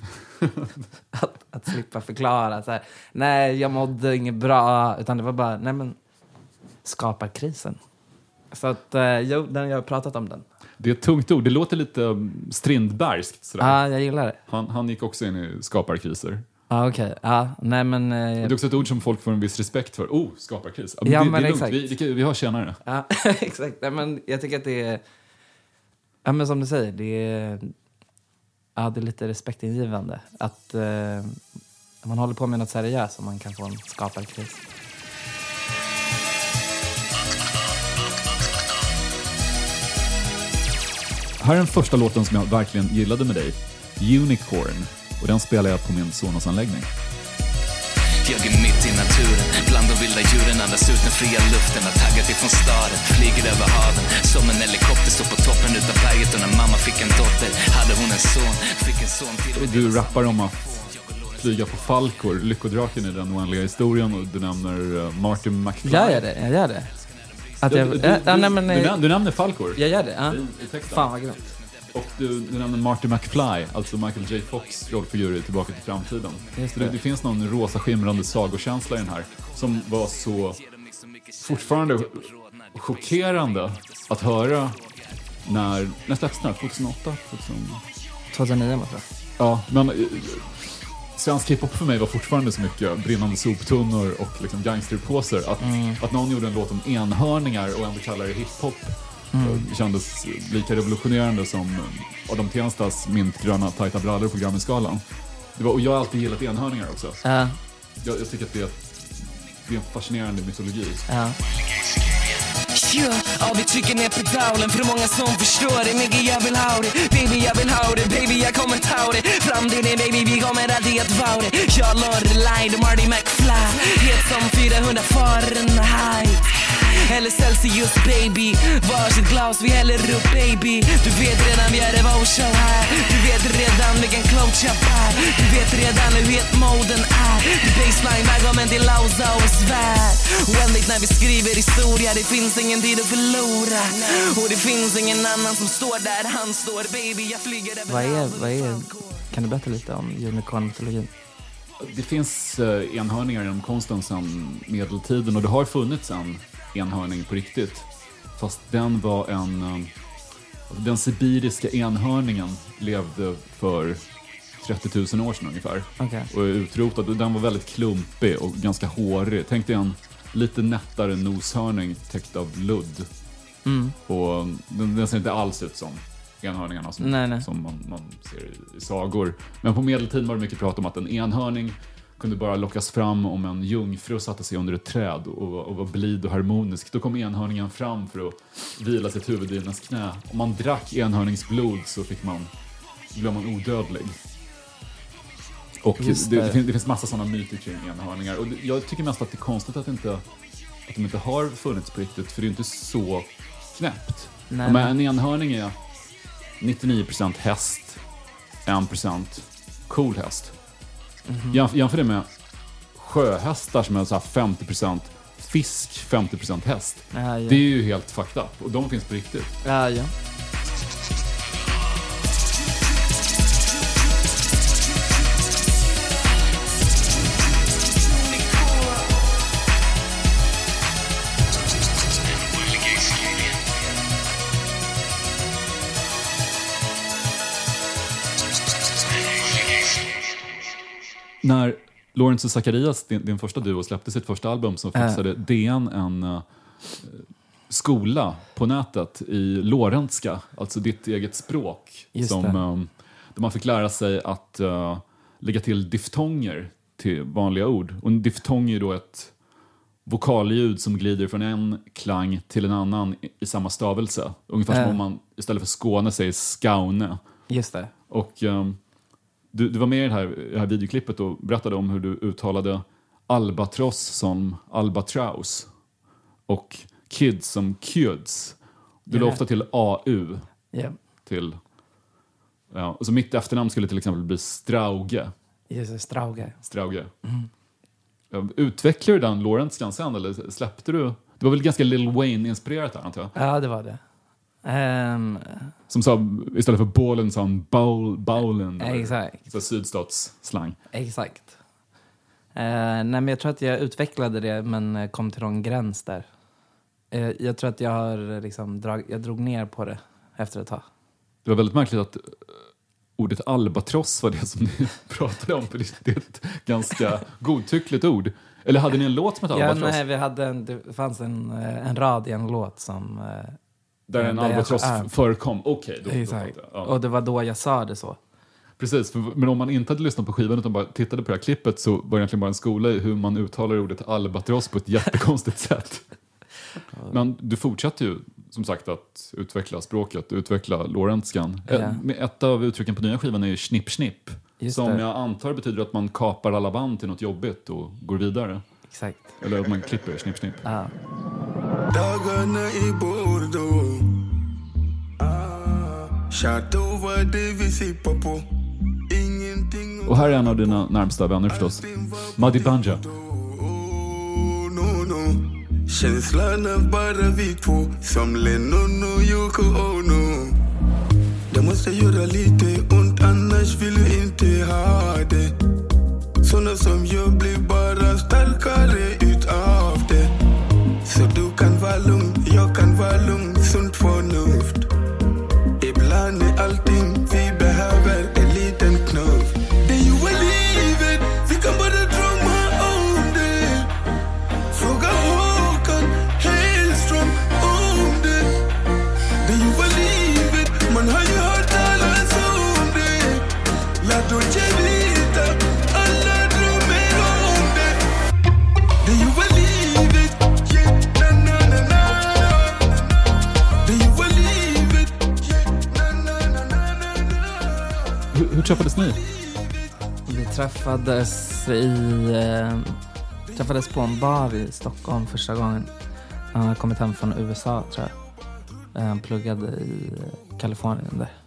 att, att slippa förklara så här, nej, jag mådde inget bra, utan det var bara, nej men skaparkrisen. Så att, eh, jo, den, jag har pratat om den. Det är ett tungt ord, det låter lite strindbergskt. Ja, ah, jag gillar det. Han, han gick också in i skaparkriser. Ja, ah, okej. Okay. Ah, nej men... Eh, det är också ett ord som folk får en viss respekt för. Oh, skaparkris. Ja, det, men det är exakt. Vi, vi, vi har tjänare. Ja, exakt. Nej, men jag tycker att det är... Ja, men som du säger, det är... Ja, det är lite respektingivande. Att eh, man håller på med något seriöst och man kan få en skaparkris. Här är den första låten som jag verkligen gillade med dig. Unicorn. Och den spelar jag på min Sonos-anläggning. Jag är mitt i naturen, bland de vilda djuren, andas ut den fria luften. Har taggat ifrån staden, flyger över haven. Som en helikopter, står på toppen utav berget. Och när mamma fick en dotter, hade hon en son. Fick en son till. Du rappar om att flyga på falkor, lyckodraken i den oändliga historien, och du nämner Martin McFly. Jag gör det, jag gör det. Att du, jag, du, äh, du, äh, nej, men, du, näm- du nämner falkor. Jag gör det, ja. I, i texten. Fan vad grymt. Och du, du nämner Marty McFly, alltså Michael J. Fox rollfigur i Tillbaka till framtiden. Just det. Det, det finns någon rosa skimrande sagokänsla i den här som var så fortfarande chockerande att höra när, när släpps den här? tjugohundraåtta? tjugohundranio måste jag. Ja, men svensk hiphop för mig var fortfarande så mycket brinnande soptunnor och liksom gangsterpåser att, mm. att någon gjorde en låt om enhörningar och ändå kallade det hiphop. Mm. Det kändes lika revolutionerande som Adam Tenstas mintgröna tajta brallor på Grammy-skalan. Det var, och jag har alltid gillat enhörningar också. Uh. Jag, jag tycker att det är, det är en fascinerande mytologi. Uh. Yeah, ja, vi trycker ner pedalen för många som förstår det. Mycket jag vill ha det, baby jag vill ha det. Baby jag kommer ta det, framtiden baby vi kommer alltid att vara det. Jag Lorelai, Marty McFly, het som fyrahundra Fahrenheit. Eller Celsius baby, varsitt glas vi häller upp baby. Du vet redan vi är det var show här. Du vet redan vilken clothes jag bär. Du vet redan hur het moden är. Du baseline välkommen till Lausa och svär. Oändligt när vi skriver historia, det finns ingen tid att förlora. Och det finns ingen annan som står där han står baby. Jag flyger över. Vad är, vad är, kan du berätta lite om unicorn-mytologin? Det finns eh, enhörningar inom konsten sedan medeltiden och det har funnits en enhörning på riktigt. Fast den var en... Uh, den sibiriska enhörningen levde för trettio tusen år sedan ungefär. Okay. Och är utrotad. Och den var väldigt klumpig och ganska hårig. Tänk dig en lite nättare noshörning täckt av ludd. Mm. Och den, den ser inte alls ut som enhörningarna som, nej, nej. som man, man ser i, i sagor. Men på medeltiden var det mycket prat om att en enhörning kunde bara lockas fram om en jungfru satte sig under ett träd och, och var blid och harmonisk. Då kom enhörningen fram för att vila sitt huvud i hennes knä. Om man drack enhörningsblod så fick man, blev man odödlig. Och det, det, finns, det finns massa sådana myter kring enhörningar. Och jag tycker mest att det är konstigt att, inte, att de inte har funnits på riktigt. För det är inte så knäppt. Nej. Men en enhörning är nittionio procent häst, en procent cool häst. Mm-hmm. Jämf- jämför det med sjöhästar som är så här femtio procent fisk, femtio procent häst. Ja, ja. Det är ju helt fucked up. Och de finns på riktigt. Ja, ja. När Lawrence och Zacharias, din, din första duo, släppte sitt första album så fixade äh. D N en uh, skola på nätet i lorentska, alltså ditt eget språk. Som, um, där man fick lära sig att uh, lägga till diftonger till vanliga ord. Och en diftong är då ett vokalljud som glider från en klang till en annan i, i samma stavelse. Ungefär äh. som om man istället för Skåne säger Skaune. Just det. Och... Um, Du, du var med i det här, det här videoklippet och berättade om hur du uttalade albatross som albatraus och kids som kids. Du yeah. la ofta till A U. Yeah. Till, ja, så mitt efternamn skulle till exempel bli Strauge. Just det, Strauge. Strauge. Mm. Utvecklade du den lorenskan sen eller släppte du? Det var väl ganska Lil Wayne-inspirerat här, antar jag? Ja, det var det. Um, Som sa, istället för bålen sa han bowl, bowlen. Exakt. Så sydstatsslang. Exakt. Uh, nej, men jag tror att jag utvecklade det men kom till någon gräns där. Uh, jag tror att jag har liksom drag, jag drog ner på det efter ett tag. Det var väldigt märkligt att ordet albatross var det som ni pratade om, för det är ett ganska godtyckligt ord. Eller hade ni en låt som hette albatross? Ja, nej, vi hade en, det fanns en, en rad i en låt som... Där en albatross jag, förekom. Okej, okay, då, då, ja. Och det var då jag sa det så. Precis, för, men om man inte hade lyssnat på skivan utan bara tittade på det här klippet så var det egentligen bara en skola i hur man uttalar ordet albatross på ett jättekonstigt sätt. Men du fortsatte ju som sagt att utveckla språket, utveckla lorenskan. Ja. Ett av uttrycken på nya skivan är ju snipp snipp. Just som det. jag antar betyder att man kapar alla band till något jobbigt och går vidare. Exakt. Eller att man klipper, snipp, snipp. Ja. Dagarna i Bordeaux. Ah, chateau var det vi sippar på. Ingenting. Och här är en av dina närmsta vänner förstås. Muddy Banja. Oh, no, no. Känslan av bara vi två. Som Lennon och Yoko Ono. Det måste göra lite ont, annars vill du inte ha det. Såna som jag blir bara starkare utav det. Så du kan vara lugn, jag kan vara lugn, sunt förnuft. Ibland är allting vi behöver en liten knuff. Det är ju livet, vi kan bara drömma om det. Fråga Håkan Hellström om det. Det är ju livet, man har ju hört talas om det. La Dolce Vita, alla drömmer om det. Det är ju livet, yeah, na na na na. Det är ju livet, yeah, na na na na na. Hur, hur träffades ni? Vi träffades i eh, träffades på en bar i Stockholm första gången. Han hade kommit hem från U S A, tror jag. Han pluggade i Kalifornien där.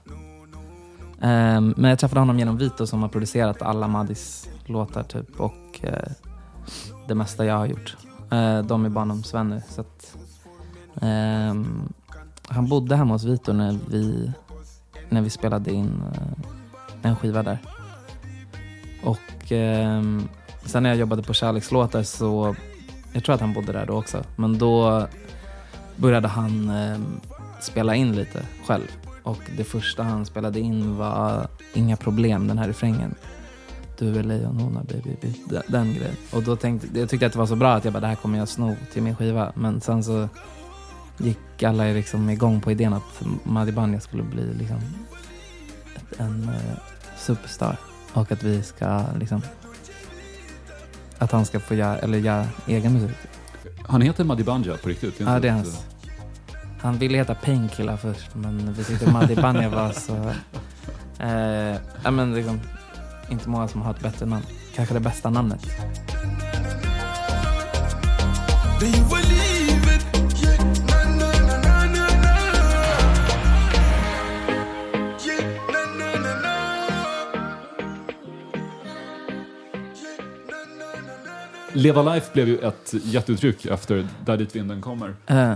Eh, men jag träffade honom genom Vito som har producerat alla Maddis låtar typ, och eh, det mesta jag har gjort. Eh, de är barndomsvänner, så att eh, han bodde hemma hos Vito när vi när vi spelade in eh, en skiva där. Och eh, sen när jag jobbade på kärlekslåtar så jag tror att han bodde där då också. Men då började han eh, spela in lite själv. Och det första han spelade in var Inga problem, den här refrängen. Du är lejon, hon är baby, baby. Den, den grejen. Och då tänkte jag tyckte att det var så bra att jag bara, det här kommer jag sno till min skiva. Men sen så gick alla liksom igång på idén att Muddy Banja skulle bli liksom ett, en eh, superstar. Och att vi ska liksom, att han ska få göra, eller göra egen musik. Han heter Muddy Banja på riktigt? Ja, det är hans. Han ville heta Painkiller först, men vi tyckte Muddy Banja var så eh, ja, men liksom inte många som har ett bättre namn. Kanske det bästa namnet. Leva Life blev ju ett jätteuttryck efter Där dit vinden kommer. Uh.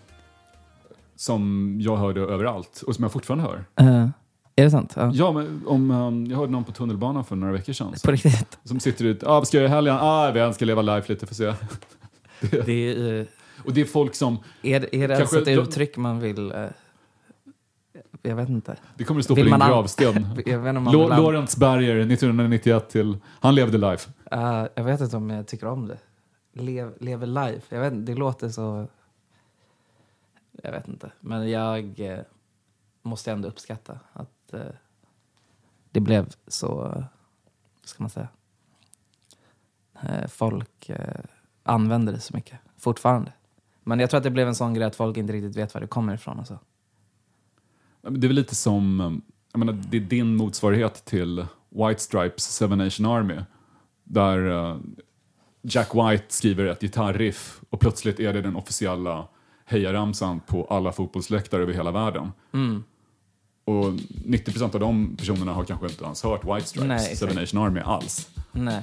Som jag hörde överallt och som jag fortfarande hör. Uh. Är det sant? Uh. Ja, men om, um, jag hörde någon på tunnelbanan för några veckor sedan. På riktigt? Som sitter ut, ah, vad ska jag göra i helgen? Ah, vi ska Leva Life lite för se. det är, uh. Och det är folk som... Är, är det alltså ett uttryck man vill... Uh, jag vet inte. Det kommer att stå på din gravsten. L- Lorentz Berger, nittonhundranittioett till... Han levde life. Uh, jag vet inte om jag tycker om det. Lev, lever life. Jag vet inte, det låter så... Jag vet inte. Men jag eh, måste ändå uppskatta att eh, det blev så... Eh, ska man säga? Eh, folk eh, använder det så mycket. Fortfarande. Men jag tror att det blev en sån grej att folk inte riktigt vet var det kommer ifrån. Och så. Det är väl lite som... Jag menar, det är din motsvarighet till White Stripes Seven Nation Army. Där uh, Jack White skriver ett gitarriff och plötsligt är det den officiella hejaramsan på alla fotbollsläktare över hela världen. Mm. Och nittio procent av de personerna har kanske inte ens hört White Stripes Nej, Seven Nation Army alls. Nej.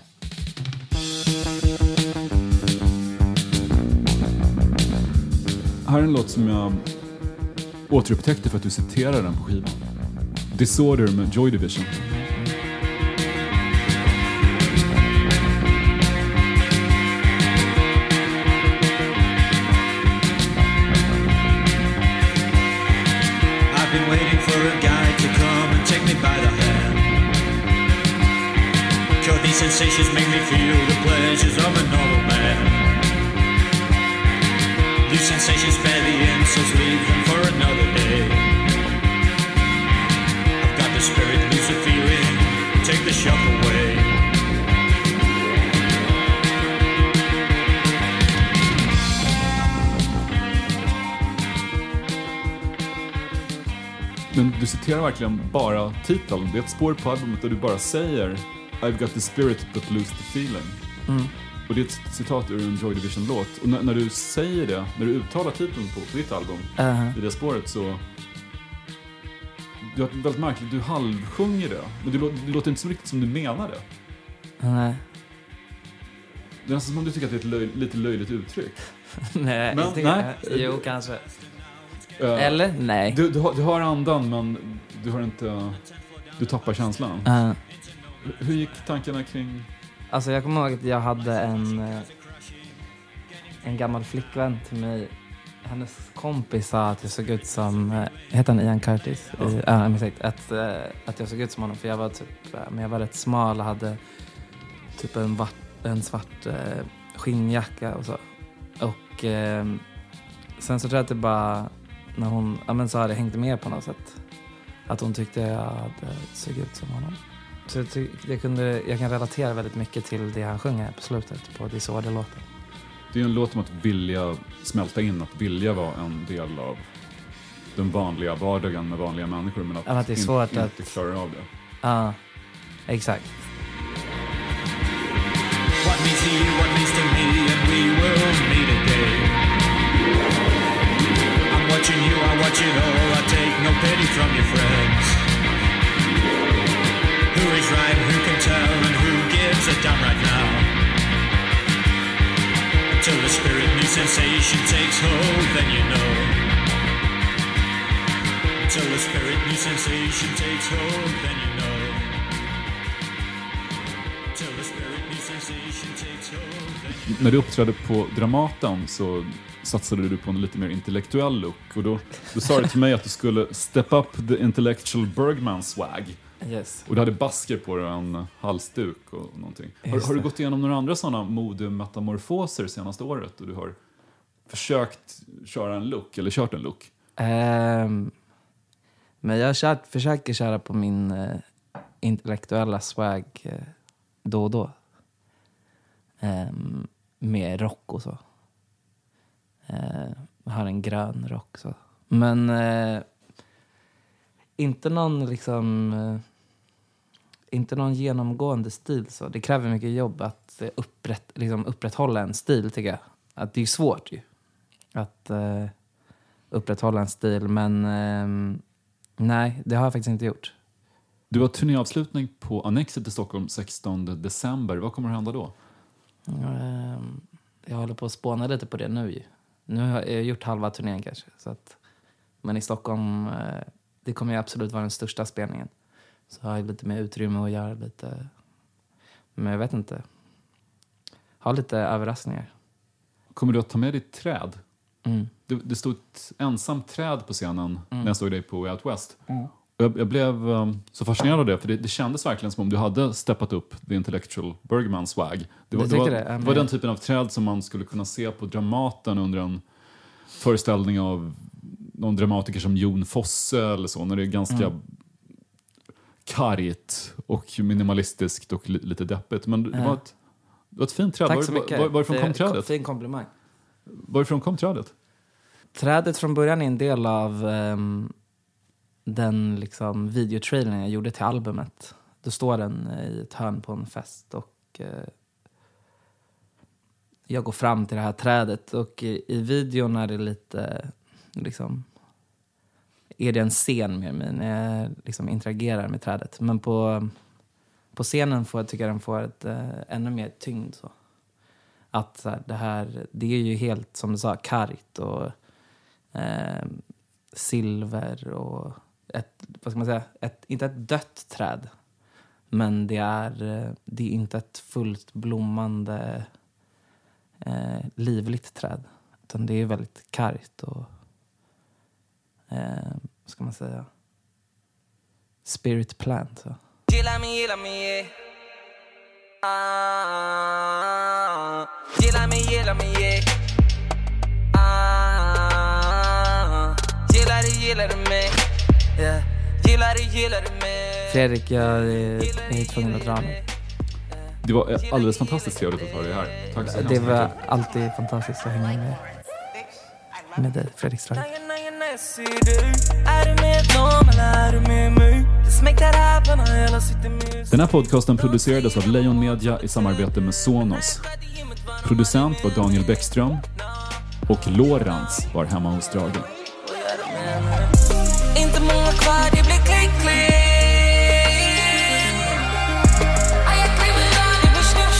Här är en låt som jag återupptäckte för att du citerar den på skivan. Disorder med Joy Division. I've been waiting for a guy to come and take me by the hand. Sure, these sensations make me feel the pleasures of a normal man. These sensations spare the insults, leave them for another day. I've got the spirit, lose the feeling, take the shock away. Men du citerar verkligen bara titeln. Det är ett spår på albumet där du bara säger I've got the spirit but lose the feeling. Mm. Och det är ett citat ur en Joy Division-låt. Och när, när du säger det, när du uttalar titeln på, på ditt album, uh-huh. i det spåret, så det är väldigt märkligt, du halvsjunger det. Men det, det låter inte så riktigt som du menar det. Nej. Det är nästan som om du tycker att det är ett löj, lite löjligt uttryck. nej, men, inte nej. Jo, kanske. Uh, Eller? Nej. Du, du, har, du har andan, men du har inte... Du tappar känslan. Uh. Hur gick tankarna kring... Alltså jag kommer ihåg att jag hade en... En gammal flickvän till mig. Hennes kompis sa att jag såg ut som... Heter han Ian Curtis? Ja, I, äh, exakt. Att, äh, att jag såg ut som honom. För jag var typ... Men jag var rätt smal och hade typ en, vart, en svart äh, skinnjacka och så. Och... Äh, sen så tror jag att det bara... När hon ja, men så hade hängt med på något sätt. Att hon tyckte jag hade såg ut som honom. Så jag, ty- jag, kunde, jag kan relatera väldigt mycket till det han sjunger på slutet på Disorder-låten. Det är en låt om att vilja smälta in, att vilja vara en del av den vanliga vardagen med vanliga människor, men att, ja, att det är svårt in, att... inte klara av det. Ja, exakt. What means to you, what means to me, and we will meet again. I'm watching you, I watch it all, I take no pity from your friends. Who is right, who can tell, and who gives a damn right now? Until the spirit new sensation takes hold, then you know. Until the spirit new sensation takes hold, then you know. Until the spirit new sensation takes hold, then you know. När du uppträdde på Dramaten så satsade du på en lite mer intellektuell look. Och då, då sa du till mig att du skulle step up the intellectual Bergman swag. Yes. Och du hade basker på dig, en halsduk och någonting. Har, har du gått igenom några andra sådana modemetamorfoser senaste året? Och du har försökt köra en look, eller kört en look? Um, men jag har kört, försöker köra på min uh, intellektuella swag uh, då och då. Um, med rock och så. Uh, jag har en grön rock så. Men uh, inte någon liksom uh, inte någon genomgående stil så. Det kräver mycket jobb att uh, upprätt, liksom upprätthålla en stil, tycker jag. Att det är svårt ju att uh, upprätthålla en stil, men uh, nej, det har jag faktiskt inte gjort. Du har turnéavslutning på Annexet i Stockholm sextonde december. Vad kommer att hända då? Uh, jag håller på att spåna lite på det nu ju. Nu har jag gjort halva turnén kanske. Så att, men i Stockholm, uh, det kommer ju absolut vara den största spelningen. Så har jag lite mer utrymme att göra lite. Men jag vet inte. Ha lite överraskningar. Kommer du att ta med ditt träd? Mm. Det, det stod ett ensamt träd på scenen Mm. när jag såg dig på Way Out West. Mm. Jag, jag blev um, så fascinerad av det, för det, det kändes verkligen som om du hade steppat upp the intellectual Bergman swag. Det var, det var, det? det var den typen av träd som man skulle kunna se på Dramaten under en föreställning av någon dramatiker som Jon Fosse eller så, när det är ganska mm. kargt och minimalistiskt och li, lite deppigt. Men det, mm. var, ett, det var ett fint träd. Tack så mycket. Var, var, varifrån kom trädet? Fin komplimang. Varifrån kom trädet? Trädet från början är en del av um, den liksom videotrailern jag gjorde till albumet. Då står den i ett hörn på en fest och uh, jag går fram till det här trädet och i, i videon är det lite liksom, är det en scen med mig när jag liksom interagerar med trädet. Men på, på scenen får jag tycka den får ett uh, ännu mer tyngd så. Att så här, det här, det är ju helt som du sa, kargt och eh, silver och ett, vad ska man säga, ett, inte ett dött träd, men det är, det är inte ett fullt blommande eh, livligt träd, utan det är väldigt kargt och eh, vad ska man säga, spirit plant så. Gilla mig, gilla mig, ah, gilla mig, gilla mig, ah, gillar du, gillar du mig, yeah. Gillar du, gillar du mig. Fredrik, jag är, jag är tvungen att dra nu. Det var alldeles fantastiskt trevligt att ha dig här. Tack så det var alltid fantastiskt att hänga med, med dig, Fredrik Strand. Nessie, du. Är du med dem eller är du med mig? Let's make that happen, och hela sitter med. Den här podcasten producerades av Lejon Media i samarbete med Sonos. Producent var Daniel Bäckström och Lorentz var hemma hos Dragen. Inte många kvar, det blir klick, klick. Jag kliver där, det blir snitt,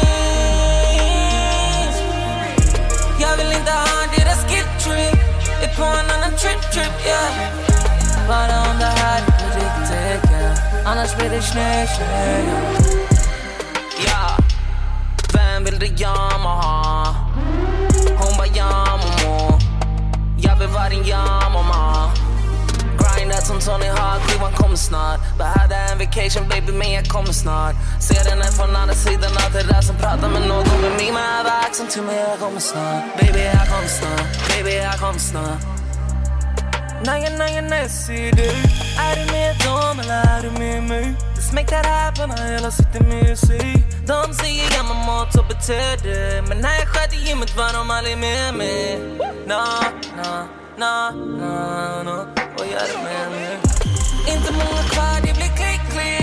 snitt. Jag vill inte ha deras skip-trip. Är på en annan trip-trip, yeah. Bara om det här är på riktigt, yeah. Annars blir det snitt, snitt. Ja, vem vill det jamma ha? Hon bara jamma må. Jag vill vara din jamma ma. Grindat som Tony Hawk, skivan kommer snart. Behövde en vacation baby, men jag kommer snart. Ser den här från andra sidan av terrassen. Pratar med någon med mig med över axeln till mig, jag kommer snart. Baby, jag kommer snart. Baby, jag kommer snart. Naja, naja, Nessie, du. Är du med dem eller är du med mig? Let's make that happen, och hela sitter med sig. De säger jag må mat och betyder. Men när jag sköt i gymmet var de aldrig med mig. No, no, no, no, no. Och gör det med mig. Inte många kvar, det blir klick, klick.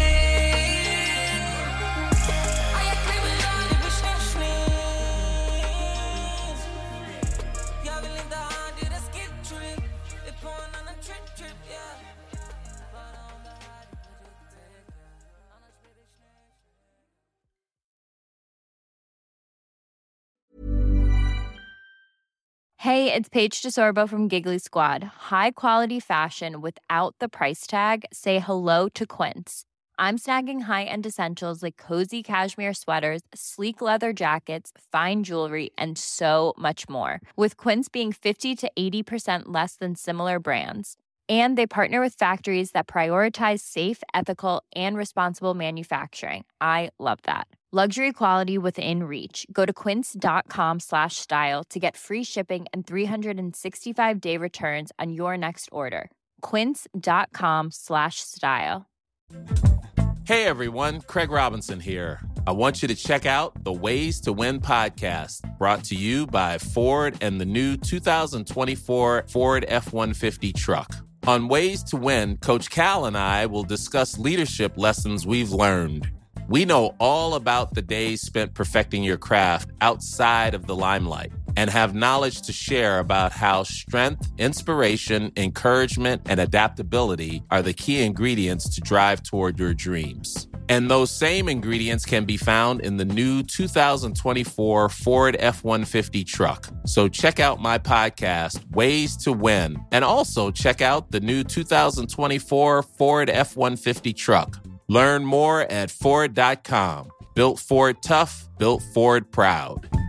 Jag kliver där, det blir snitt, snitt. Jag vill inte ha deras skip-trip. Det är på en annan trip-trip, yeah. Hey, it's Paige DeSorbo from Giggly Squad. High quality fashion without the price tag. Say hello to Quince. I'm snagging high-end essentials like cozy cashmere sweaters, sleek leather jackets, fine jewelry, and so much more. With Quince being fifty to eighty percent less than similar brands. And they partner with factories that prioritize safe, ethical, and responsible manufacturing. I love that. Luxury quality within reach. Go to quince.com slash style to get free shipping and three sixty-five day returns on your next order. Quince.com slash style. Hey everyone, Craig Robinson here. I want you to check out the Ways to Win podcast, brought to you by Ford and the new two thousand twenty-four Ford F one fifty truck. On Ways to Win, Coach Cal and I will discuss leadership lessons we've learned. We know all about the days spent perfecting your craft outside of the limelight and have knowledge to share about how strength, inspiration, encouragement, and adaptability are the key ingredients to drive toward your dreams. And those same ingredients can be found in the new two thousand twenty-four Ford F one fifty truck. So check out my podcast, Ways to Win, and also check out the new two thousand twenty-four Ford F one fifty truck. Learn more at Ford dot com. Built Ford tough, built Ford proud.